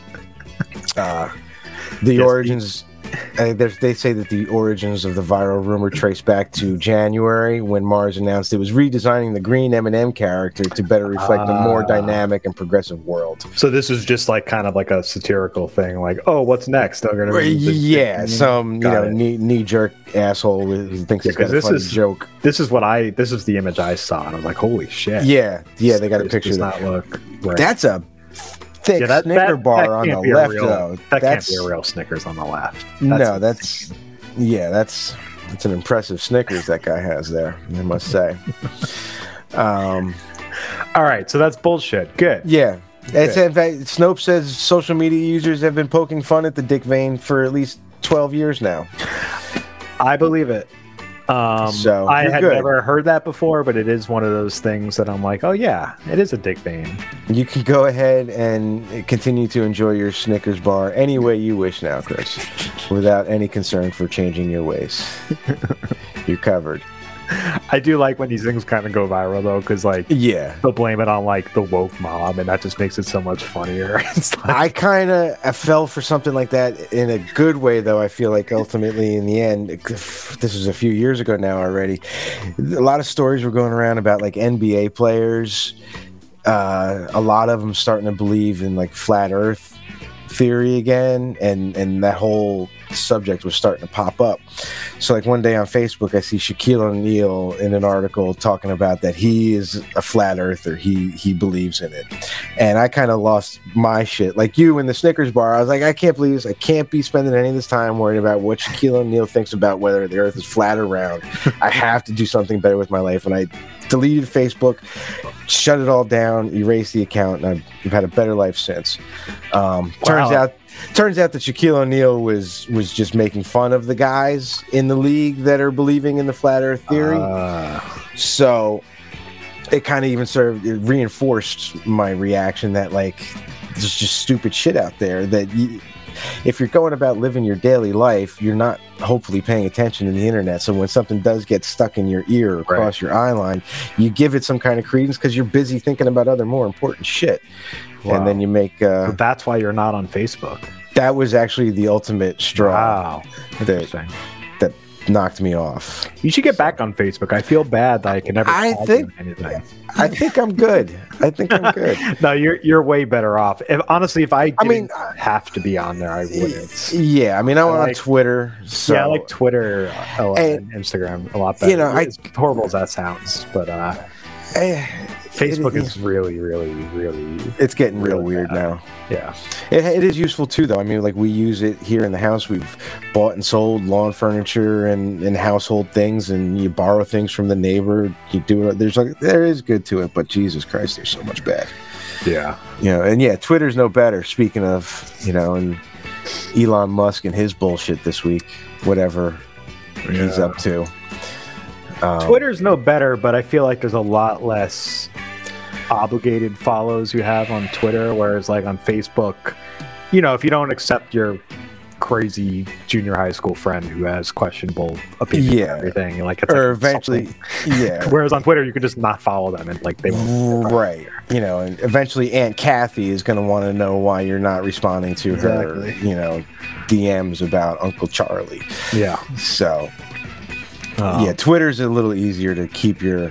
Uh, the Yes, origins... Uh, there's- they say that the origins of the viral rumor trace back to January, when Mars announced it was redesigning the green M and M character to better reflect a more Ah. dynamic and progressive world. So this is just like kind of like a satirical thing, like, oh, what's next? They're gonna remove the- Yeah, some you Got know it. knee, knee-jerk asshole who thinks it's got Because a this funny is joke. This is what I. This is the image I saw, and I was like, holy shit. Yeah, yeah, they got a This picture does of that. not look right. That's a thick Yeah, that- Snicker that- bar that on can't the be a left, real- though. That that's can't be a real Snickers on the left. no, that's yeah, that's that's an impressive Snickers that guy has there, I must say. um, all right. So that's bullshit. Good. yeah. It's, Good. in fact, Snopes says social media users have been poking fun at the dick vein for at least twelve years now. I believe it. Um, So, I you're had good. never heard that before, but it is one of those things that I'm like, oh yeah, it is a dick vein. You can go ahead and continue to enjoy your Snickers bar any way you wish now, Chris, without any concern for changing your ways. You're covered. I do like when these things kind of go viral though, because like Yeah. they'll blame it on like the woke mob, and that just makes it so much funnier. It's like, I kind of I fell for something like that in a good way, though. I feel like ultimately, in the end, this was a few years ago now already. A lot of stories were going around about like N B A players. Uh, a lot of them starting to believe in like flat Earth theory again, and and that whole subject was starting to pop up. So like one day on Facebook, I see Shaquille O'Neal in an article talking about that he is a flat earther. He he believes in it, and I kind of lost my shit. Like you in the Snickers bar, I was like, I can't believe this. I can't be spending any of this time worrying about what Shaquille O'Neal thinks about whether the Earth is flat or round. I have to do something better with my life, and I deleted Facebook, shut it all down, erased the account, and I've, I've had a better life since. Um, turns Wow. out. Turns out that Shaquille O'Neal was was just making fun of the guys in the league that are believing in the flat Earth theory. uh, So it kind of even served, it reinforced my reaction that like there's just stupid shit out there that you, if you're going about living your daily life, you're not hopefully paying attention to the internet. So when something does get stuck in your ear or across your eye line, you give it some kind of credence because you're busy thinking about other more important shit. Wow. And then you make uh, so that's why you're not on Facebook. that was actually the ultimate straw Wow. that, Interesting. that knocked me off. You should get back on Facebook. I feel bad that I can never. I tag think- you in anything. I think I'm good. I think I'm good. No, you're you're way better off. If honestly, if I didn't I mean, have to be on there, I wouldn't. Yeah, I mean, I'm I on like- Twitter. So yeah, I like Twitter a lot, And- and Instagram a lot better. you know, I- as horrible as that sounds, but uh, eh, Facebook it- is really, really, really. it's getting real really weird bad. now. Yeah. It, it is useful too, though. I mean, like we use it here in the house. We've bought and sold lawn furniture and, and household things, and you borrow things from the neighbor. You do it. There's like there is good to it, but Jesus Christ, there's so much bad. Yeah. You know, and yeah, Twitter's no better. Speaking of, you know, and Elon Musk and his bullshit this week, whatever he's Yeah. up to. Um, Twitter's no better, but I feel like there's a lot less obligated follows you have on Twitter, whereas like on Facebook, you know, if you don't accept your crazy junior high school friend who has questionable opinions Yeah. and everything, like it's Or like eventually, something. yeah. Whereas on Twitter, you could just not follow them and like they won't. Right. You know, and eventually Aunt Kathy is going to want to know why you're not responding to Exactly. her, you know, D Ms about Uncle Charlie. Yeah. So, Um, yeah, Twitter's a little easier to keep your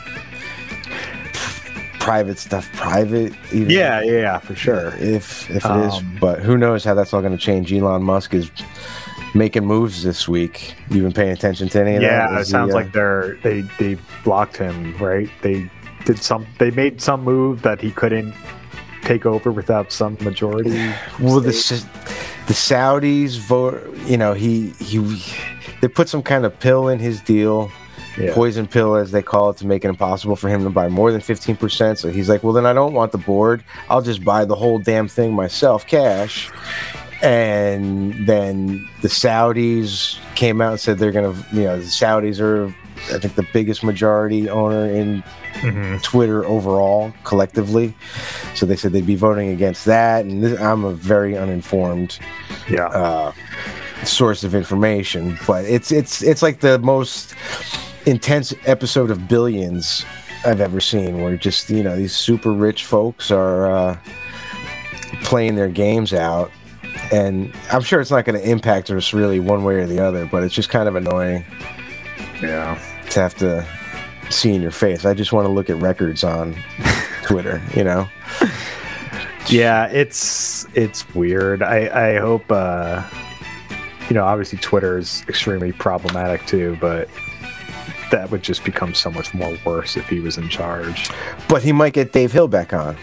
private stuff private. Even Yeah, yeah, yeah, for sure. If if it Um, is, but who knows how that's all going to change. Elon Musk is making moves this week. You been paying attention to any of that? Yeah, it Is he, sounds uh, like they're they they blocked him, right? They did some they made some move that he couldn't take over without some majority. Well, the S- the Saudis vote. You know, he he they put some kind of pill in his deal, Yeah. poison pill as they call it, to make it impossible for him to buy more than fifteen percent. So he's like, well, then I don't want the board. I'll just buy the whole damn thing myself, cash. And then the Saudis came out and said they're gonna, you know, the Saudis are, I think, the biggest majority owner in Mhm. Twitter overall, collectively. So they said they'd be voting against that. And this, I'm a very uninformed Yeah. uh, source of information, but it's it's it's like the most intense episode of Billions I've ever seen, where just, you know, these super rich folks are uh, playing their games out. And I'm sure it's not going to impact us really one way or the other, but it's just kind of annoying Yeah. to have to see in your face. I just want to look at records on Twitter, you know? Yeah, it's it's weird. I I hope uh you know, obviously Twitter is extremely problematic too, but that would just become so much more worse if he was in charge. But he might get Dave Hill back on.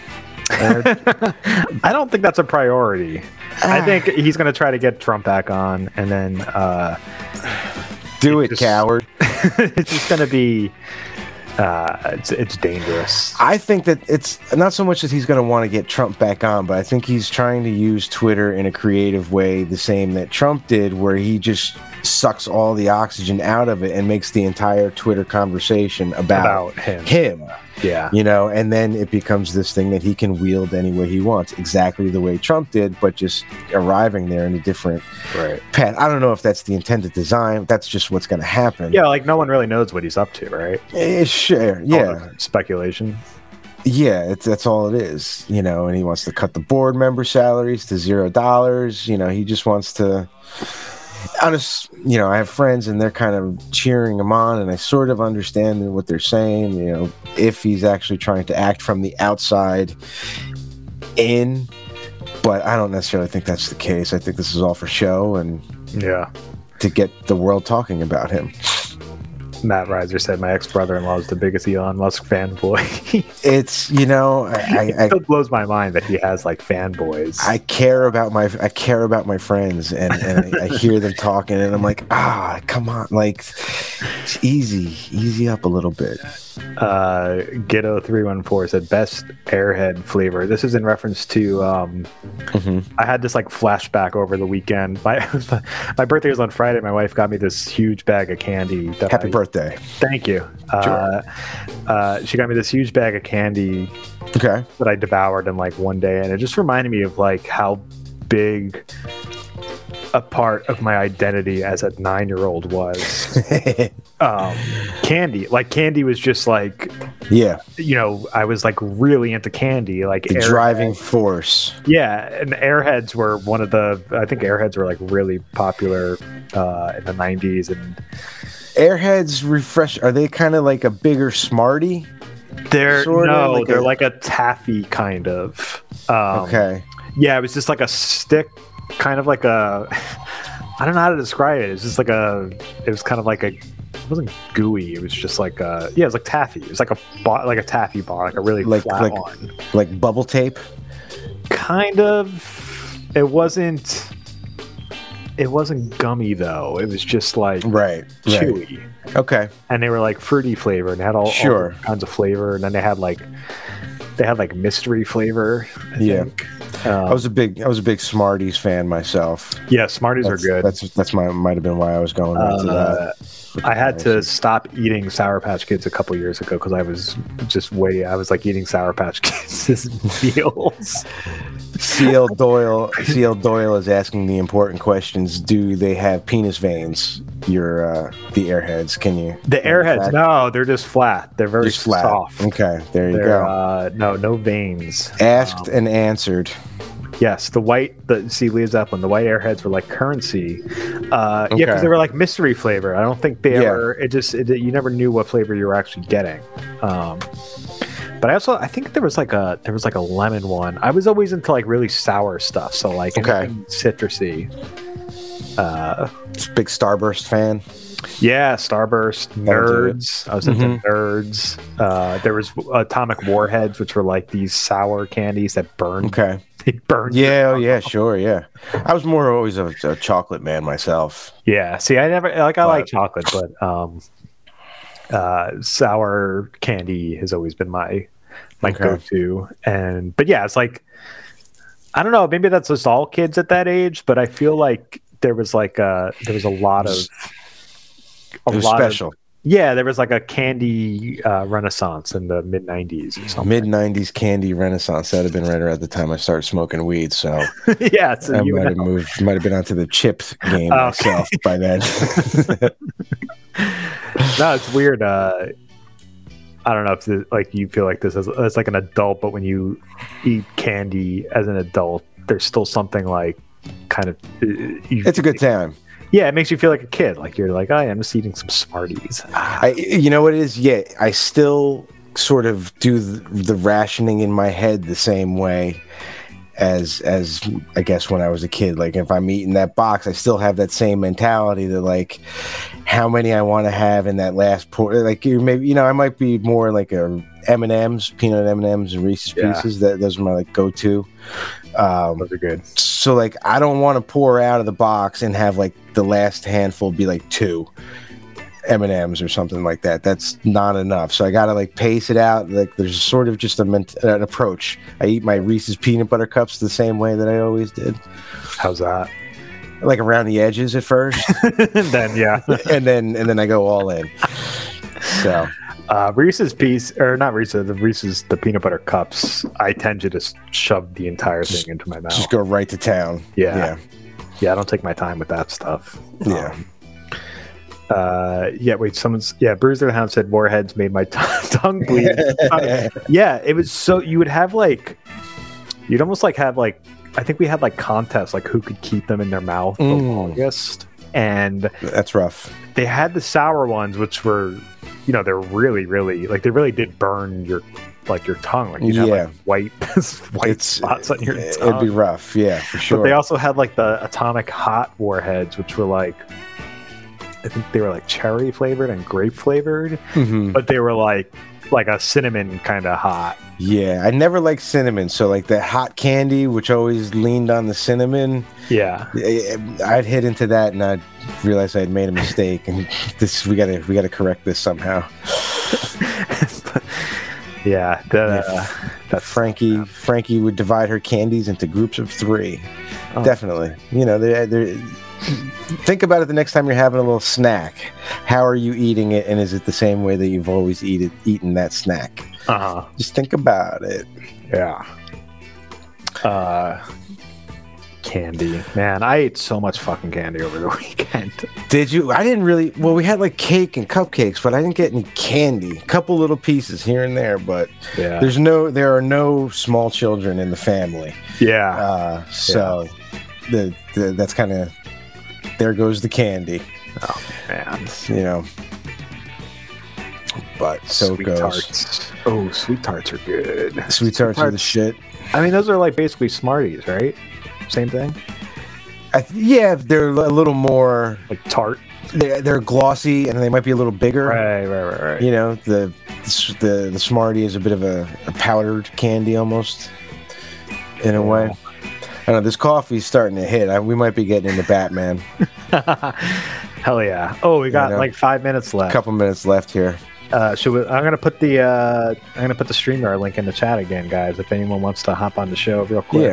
I don't think that's a priority. I think he's going to try to get Trump back on, and then uh, Do it, just- coward. it's just going to be uh, it's it's dangerous. I think that it's not so much that he's going to want to get Trump back on, but I think he's trying to use Twitter in a creative way, the same that Trump did, where he just sucks all the oxygen out of it and makes the entire Twitter conversation about, About him. him. Yeah. You know, and then it becomes this thing that he can wield any way he wants, exactly the way Trump did, but just arriving there in a different Right. path. I don't know if that's the intended design. That's just what's going to happen. Yeah, like no one really knows what he's up to, right? Eh, sure. All Yeah. the speculation. Yeah, it's that's all it is, you know. And he wants to cut the board member salaries to zero dollars. You know, he just wants to. Honest, you know, I have friends and they're kind of cheering him on, and I sort of understand what they're saying. You know, if he's actually trying to act from the outside in, but I don't necessarily think that's the case. I think this is all for show and Yeah. to get the world talking about him. Matt Reiser said my ex-brother-in-law is the biggest Elon Musk fanboy. It's, you know, I, I, It I still blows my mind that he has like fanboys. I care about my I care about my friends, and, and I, I hear them talking, and I'm like, ah, come on, like, it's easy, easy up a little bit. uh Ghetto three one four said best Airhead flavor. This is in reference to um I had this like flashback over the weekend. My my birthday was on Friday. My wife got me this huge bag of candy. That Happy I- birthday. Thank you. Uh, uh, she got me this huge bag of candy Okay. that I devoured in like one day, and it just reminded me of like how big a part of my identity as a nine-year-old was. um, candy, like candy was just like, Yeah, you know, I was like really into candy, like the Airheads. driving force. Yeah, and Airheads were one of the. I think Airheads were like really popular uh, in the nineties, and Airheads refresh. Are they kind of like a bigger Smartie? they're Sorta no, like they're a- like a taffy kind of. Um, Okay. Yeah, it was just like a stick, kind of like a. I don't know how to describe it. It's just like a. It was kind of like a. It wasn't gooey. It was just like a. Yeah, it was like taffy. It was like a bar, like a taffy bar, like a really Like flat like one. like bubble tape. Kind of. It wasn't. It wasn't gummy though. It was just like Right. Right. chewy, Okay. and they were like fruity flavor, and they had all, all Sure. kinds of flavor, and then they had like. They had like mystery flavor. I Yeah. think. Um, I was a big I was a big Smarties fan myself. Yeah, Smarties that's, are good. That's that's my might have been why I was going right to Uh, that. I had to stop eating Sour Patch Kids a couple years ago because I was just way. I was like eating Sour Patch Kids as meals. C L Doyle C L Doyle is asking the important questions. Do they have penis veins? Your uh, the Airheads? Can you The Airheads? No, they're just flat. They're very Just flat. soft. Okay, there you They're, go. Uh, no, no veins. Asked Um, and answered. Yes, the white, the see Lea Zeppelin, the white Airheads were like currency. Uh, Yeah, Okay. because they were like mystery flavor. I don't think they Yeah. ever. It just it, you never knew what flavor you were actually getting. Um, but I also I think there was like a there was like a lemon one. I was always into like really sour stuff, so like Okay. anything citrusy. Uh, Big Starburst fan. Yeah, Starburst, That'll do it. Nerds. I was into Mhm. Nerds. Uh, there was Atomic Warheads, which were like these sour candies that burned. Okay. They burned. Yeah, oh, yeah, sure, yeah. I was more always a, a chocolate man myself. Yeah. See, I never like. I But- like chocolate, but um, uh, sour candy has always been my my Okay. go-to. And but yeah, it's like I don't know. Maybe that's just all kids at that age, but I feel like there was like a there was a lot of a It was lot special. Of, yeah, there was like a candy uh, renaissance in the mid nineties or something. Mid nineties candy renaissance. That'd have been right around the time I started smoking weed. So yeah, so I you might have know. moved, might have been onto the chip game Oh, myself by then. No, it's weird. Uh, I don't know if this, like you feel like this as, as like an adult, but when you eat candy as an adult, there's still something like kind of. uh, You, It's a good time. Yeah, it makes you feel like a kid. Like you're like, oh, yeah, I'm just eating some Smarties. I, you know what it is? Yeah, I still sort of do the, the rationing in my head the same way as as I guess when I was a kid. Like if I'm eating that box, I still have that same mentality that like how many I want to have in that last pour. Like you maybe you know I might be more like a M and M's, peanut M and M's, and Reese's Yeah. Pieces. That those are my like go to. Um, Those are good. so like I don't want to pour out of the box and have like the last handful be like two M and M's or something like that. That's not enough. So I gotta like pace it out. Like there's sort of just a ment- an approach. I eat my Reese's peanut butter cups the same way that I always did, How's that? like around the edges at first, then yeah, and then and then I go all in. So uh, Reese's piece or not Reese's the Reese's the peanut butter cups. I tend to just shove the entire thing into my mouth. just go right to town. Yeah. Yeah. Yeah, I don't take my time with that stuff. Yeah. Um, uh, yeah, wait, someone's, yeah, Bruiser the Hound said Warheads made my t- tongue bleed. Uh, yeah, it was so, you would have like, you'd almost like have like, I think we had like contests, like who could keep them in their mouth the Mm. longest. And That's rough. they had the sour ones, which were, you know, they're really, really, like they really did burn your, like your tongue. Like you'd have Yeah. like white, white It's spots on your it'd tongue. be rough. Yeah, for sure. But they also had like the atomic hot warheads, which were like, I think they were like cherry flavored and grape flavored, Mhm. but they were like like a cinnamon kind of hot. Yeah, I never liked cinnamon. So like that hot candy, which always leaned on the cinnamon, Yeah, eh, I'd hit into that and I'd realize I'd made a mistake, and this we gotta we gotta correct this somehow. yeah. The, Yeah. that's Frankie Frankie would divide her candies into groups of three. Oh. Definitely, you know, they they think about it the next time you're having a little snack. How are you eating it, and is it the same way that you've always eat it, eaten that snack? uh Just think about it. yeah. Uh, candy, man. I ate so much fucking candy over the weekend. Did you? I didn't really. Well, we had like cake and cupcakes, but I didn't get any candy. A couple little pieces here and there, but Yeah, there's no. There are no small children in the family, yeah. uh, so the, the that's kind of. There goes the candy, Oh man, you know. But so sweet it goes. tarts. Oh, sweet tarts are good. Sweet tarts are the shit. I mean, those are like basically Smarties, right? Same thing, I th- yeah, they're a little more. like tart. They're, they're glossy and they might be a little bigger. Right, right, right, right. You know, the the the Smartie is a bit of a, a powdered candy almost, in a way. I don't know. This coffee's starting to hit. I, we might be getting into Batman. Hell yeah! Oh, we got know. like five minutes A left. couple minutes left here. Uh, should we, I'm gonna put the uh, I'm gonna put the StreamYard link in the chat again, guys. If anyone wants to hop on the show real quick. Yeah.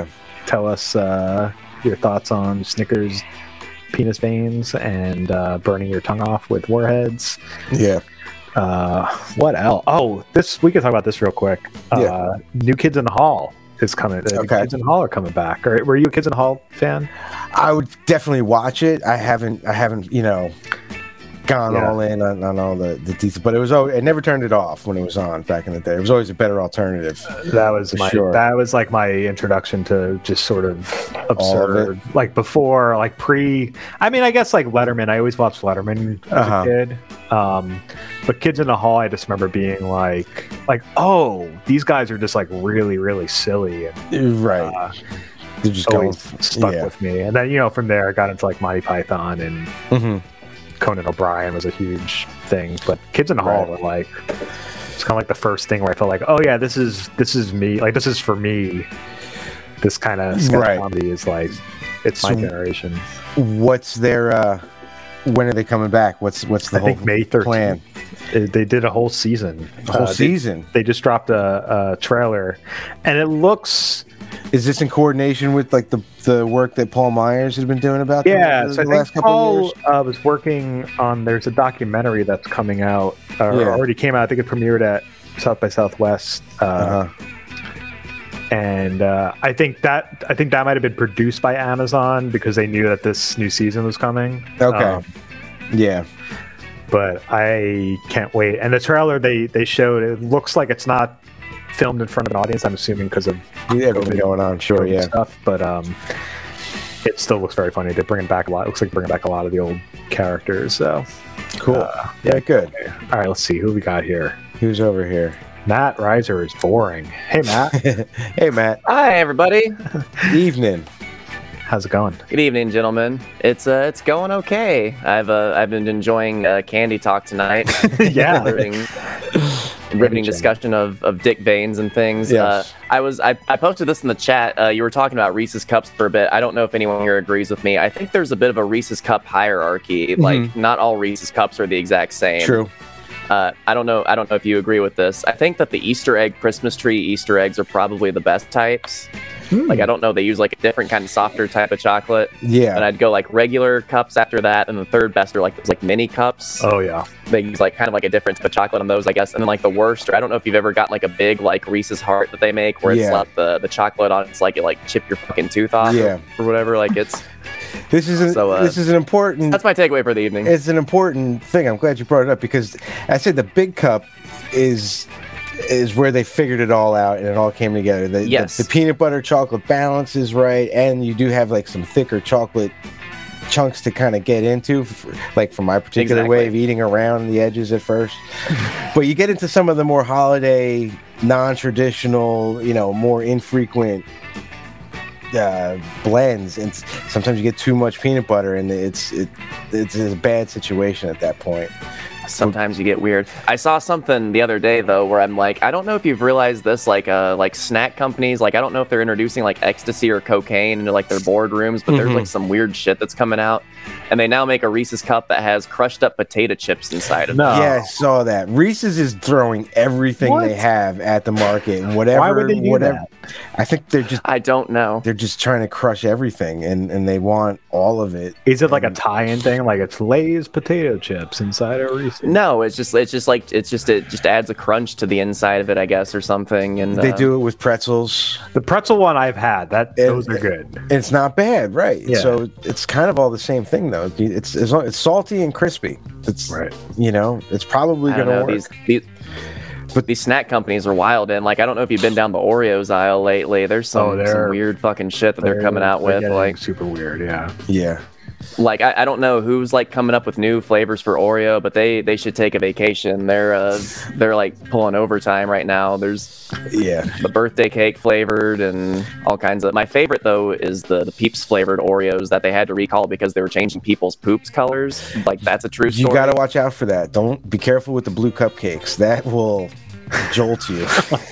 tell us uh, your thoughts on Snickers penis veins and uh, burning your tongue off with warheads. Yeah. Uh, what else? Oh, this we can talk about this real quick. Uh, Yeah. New Kids in the Hall is coming. Uh, Okay. Kids in the Hall are coming back. Or, were you a Kids in the Hall fan? I would definitely watch it. I haven't, I haven't, you know, gone Yeah. all in on, on all the the details, but it was always, it never turned it off when it was on back in the day. It was always a better alternative. That was For my sure. that was like my introduction to just sort of All of absurd, like before, like pre. I mean, I guess like Letterman. I always watched Letterman as Uh-huh. a kid, um, but Kids in the Hall, I just remember being like, like, oh, these guys are just like really, really silly, and Right. uh, They're just going, always stuck yeah. with me. And then you know from there, I got into like Monty Python and Mhm. Conan O'Brien was a huge thing. But Kids in the Hall Right. were like, it's kind of like the first thing where I felt like, oh yeah, this is this is me. Like this is for me. This kind of sketch Right. comedy is like, it's my So- generation. What's their? uh When are they coming back? What's what's the I whole think May thirteenth. plan? They- They did a whole season. The whole Uh, they- season. They, just dropped a, a trailer, and it looks. Is this in coordination with like the the work that Paul Myers has been doing about the- Yeah, the, so I the think last couple of Paul years? uh, was working on. There's a documentary that's coming out, or Yeah. already came out. I think it premiered at South by Southwest, uh, Uh-huh. and uh, I think that I think that might have been produced by Amazon because they knew that this new season was coming. Okay. Um, Yeah. but I can't wait. And the trailer they they showed, it looks like it's not filmed in front of an audience. I'm assuming because of Everything COVID- going on, sure, COVID yeah. stuff. But um, it still looks very funny. They're bringing back a lot. It looks like bringing back a lot of the old characters. So Cool. uh, Yeah, good. all right, let's see who we got here. Who's over here? Matt Reiser is boring. Hey Matt, Hey, Matt. Hi, everybody. Evening. how's it going? Good evening, gentlemen. It's uh, it's going okay. I've uh, I've been enjoying uh, Candy Talk tonight. Yeah. riveting, riveting discussion of, of dick veins and things. Yes. Uh, I was I, I posted this in the chat. Uh, you were talking about Reese's Cups for a bit. I don't know if anyone here agrees with me. I think there's a bit of a Reese's Cup hierarchy. Like not all Reese's Cups are the exact same. True. Uh, I don't know. I don't know if you agree with this. I think that the Easter egg Christmas tree Easter eggs are probably the best types. Like I don't know. They use like a different kind of softer type of chocolate. Yeah. And I'd go like regular cups after that, and the third best are like those like mini cups. Oh yeah. They use like kind of like a different type of chocolate on those, I guess. And then like the worst, or I don't know if you've ever got like a big like Reese's Heart that they make where it's Yeah. like the the chocolate on it's like it like chip your fucking tooth off. Yeah. Or, or whatever. Like it's This is an, So, uh, this is an important. that's my takeaway for the evening. It's an important thing. I'm glad you brought it up because I said the big cup is is where they figured it all out and it all came together. The, the- Yes. the, peanut butter chocolate balance is right, and you do have like some thicker chocolate chunks to kind of get into, f- like for my particular way of Exactly. eating around the edges at first. But you get into some of the more holiday, non-traditional, you know, more infrequent uh, blends, and s- sometimes you get too much peanut butter, and it's it, it's a bad situation at that point. Sometimes you get weird. I saw something the other day though where I'm like, I don't know if you've realized this, like uh like snack companies, like I don't know if they're introducing like ecstasy or cocaine into like their boardrooms, but there's Mhm. like some weird shit that's coming out. And they now make a Reese's cup that has crushed up potato chips inside of it. Yeah, I saw that. Reese's is throwing everything What? they have at the market, and whatever. Why would they do whatever. I think they're just. I don't know. They're just trying to crush everything, and and they want all of it. Is it like a tie-in thing? Like it's Lay's potato chips inside a Reese's? No, it's just it's just like it's just it just adds a crunch to the inside of it, I guess, or something. And They uh, do it with pretzels. The pretzel one I've had. That those are good. It's not bad, right? Yeah. So it's kind of all the same thing, though. It's it's, it's salty and crispy. It's right. You know, it's probably I don't gonna know, work. these, these but these snack companies are wild, and like I don't know if you've been down the Oreos aisle lately. There's some, Oh, they're- some weird fucking shit that they're, coming out they're with, getting like super weird. Yeah. Yeah. like I, I don't know who's like coming up with new flavors for Oreo, but they they should take a vacation. They're uh they're like pulling overtime right now. There's yeah the birthday cake flavored and all kinds of. My favorite though is the the Peeps flavored Oreos that they had to recall because they were changing people's poops colors. Like that's a true story. You got to watch out for that. Don't be careful with the blue cupcakes. That will jolt you.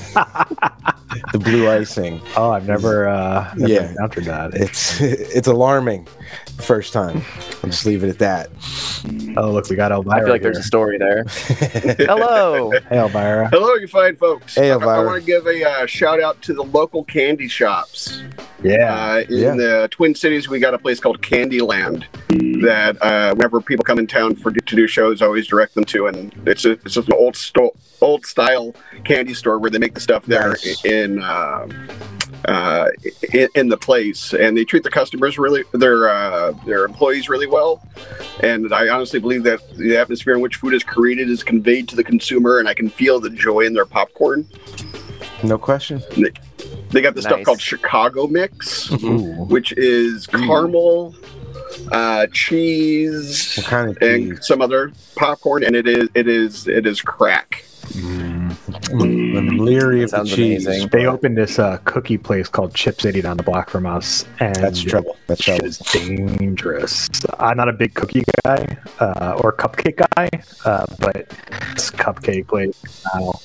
The blue icing. Oh, I've never, uh, never Yeah. encountered that. It's it's alarming the first time. I'll just leave it at that. Oh, look, we got Elvira. I feel like there's a story there. Hello. Hey, Elvira. Hello, you fine folks. Hey, I, I Elvira. want to give a uh, shout out to the local candy shops. Yeah. Uh, in Yeah. the Twin Cities, we got a place called Candyland that uh, whenever people come in town for to do shows, I always direct them to, and it's a, it's just an old sto- old style candy store where they make the stuff there Nice. in. Uh, uh, in, in the place, and they treat the customers really, their uh, their employees really well. And I honestly believe that the atmosphere in which food is created is conveyed to the consumer, and I can feel the joy in their popcorn. No question. They, they got this stuff Nice. called Chicago Mix, Ooh. which is caramel, uh, cheese, What kind of and cheese? some other popcorn, and it is it is it is crack. I'm leery of the Sounds cheese. amazing. They opened this uh, cookie place called Chip City down the block from us, and That's trouble. That's shit trouble. is dangerous. I'm not a big cookie guy uh, or cupcake guy, uh, but this cupcake place now.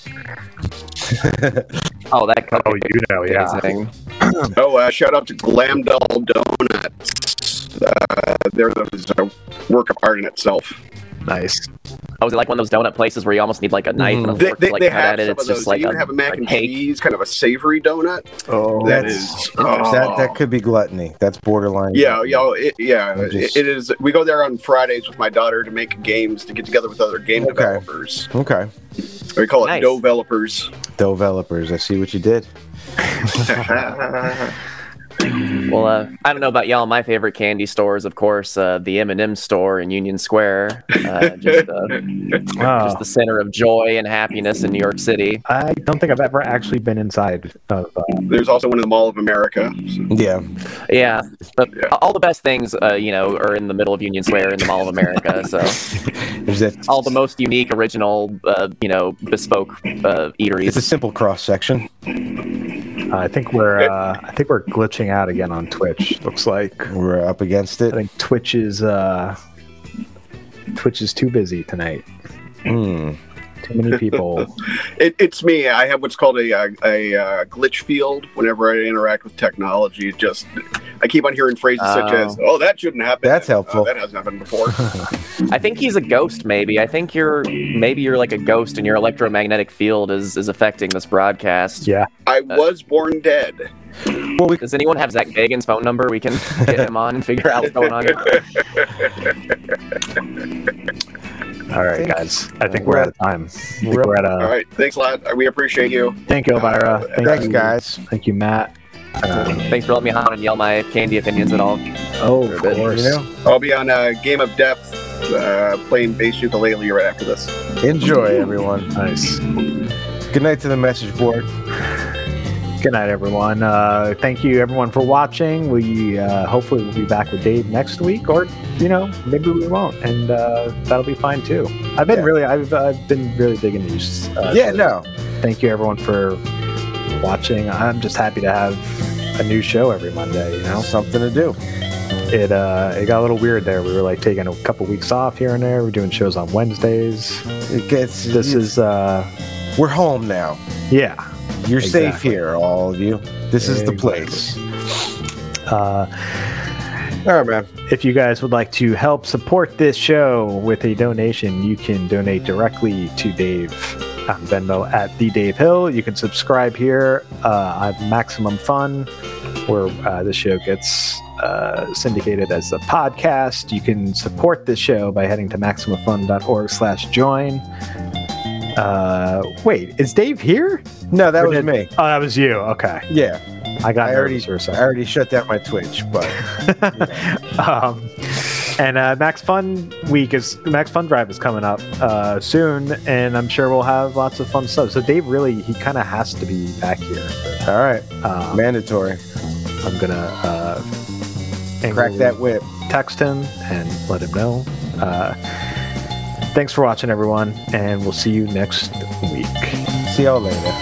Oh, that cupcake Oh, you know, is yeah. amazing. Oh, uh, shout out to Glamdall Donuts. Uh, they're a work of art in itself. Nice. Oh, is it like one of those donut places where you almost need like a knife and a They, fork they, to like they cut have at it? some It's of those. just They like even a, have a mac a and cake. cheese, kind of a savory donut. Oh, That That's- is oh. That that could be gluttony. That's borderline. Yeah, yeah, it, yeah. I just- it, it is. We go there on Fridays with my daughter to make games to get together with other game Okay. developers. Okay. We call it Nice. developers. Developers. I see what you did. Well, uh, I don't know about y'all. My favorite candy store is, of course, uh, the M and M store in Union Square. Uh, just, uh, Wow. just the center of joy and happiness in New York City. I don't think I've ever actually been inside of. Uh, There's also one in the Mall of America. Yeah. Yeah, but Yeah. all the best things, uh, you know, are in the middle of Union Square in the Mall of America. So There's that. all the most unique, original, uh, you know, bespoke uh, eateries. It's a simple cross section. I think we're uh, I think we're glitching out again on Twitch. Looks like We're up against I it. think Twitch is uh, Twitch is too busy tonight. Hmm. Too many people. It, it's me. I have what's called a, a, a uh, glitch field whenever I interact with technology. It just I keep on hearing phrases such as, "Oh, that shouldn't happen." That's Uh, helpful. that hasn't happened before. I think he's a ghost. Maybe I think you're maybe you're like a ghost, and your electromagnetic field is is affecting this broadcast. Yeah. I was born dead. Well, we Does anyone have Zach Gagan's phone number? We can get him on and figure out what's going on. All right, think- guys. I think we're out of time. I think We're- we're at All a. right, thanks a lot. We appreciate you. Thank you, Elvira. Uh, Thank thanks, you, guys. Thank you, Matt. Um, Thanks for letting me on and yell my candy opinions at all. oh, of course. You know, I'll be on uh, Game of Depth uh, playing bass ukulele right after this. enjoy, everyone. Nice. Good night to the message board. Good night, everyone. Uh, thank you, everyone, for watching. We uh, hopefully will be back with Dave next week, or you know, maybe we won't, and uh, that'll be fine too. I've been Yeah. really, I've, I've been really digging these. Uh, Yeah, so no. Thank you, everyone, for watching. I'm just happy to have a new show every Monday. You know, Something to do. it uh, it got a little weird there. We were like taking a couple weeks off here and there. We're doing shows on Wednesdays. It gets. This is uh, We're home now. yeah. You're safe Exactly. here, all of you. This is the Exactly. place. Uh, All right, man. If you guys would like to help support this show with a donation, you can donate directly to Dave on Venmo at the Dave Hill. You can subscribe here uh, on Maximum Fun, where uh, the show gets uh, syndicated as a podcast. You can support this show by heading to maximum fun dot org slash join. Uh, wait, is Dave here? No, that Or was did- me. Oh, that was you. Okay, Yeah. I got I already, nervous for a I second. already shut down my Twitch, but um, and uh, Max Fun Week is Max Fun Drive is coming up uh, soon, and I'm sure we'll have lots of fun stuff. So Dave really he kind of has to be back here. all right. Um, Mandatory. I'm gonna uh, Crack that whip. text him and let him know. Uh, thanks for watching, everyone, and we'll see you next week. See y'all later.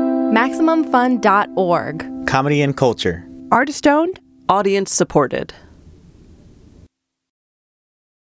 Maximum Fun dot org. Comedy and culture. Artist owned, audience supported.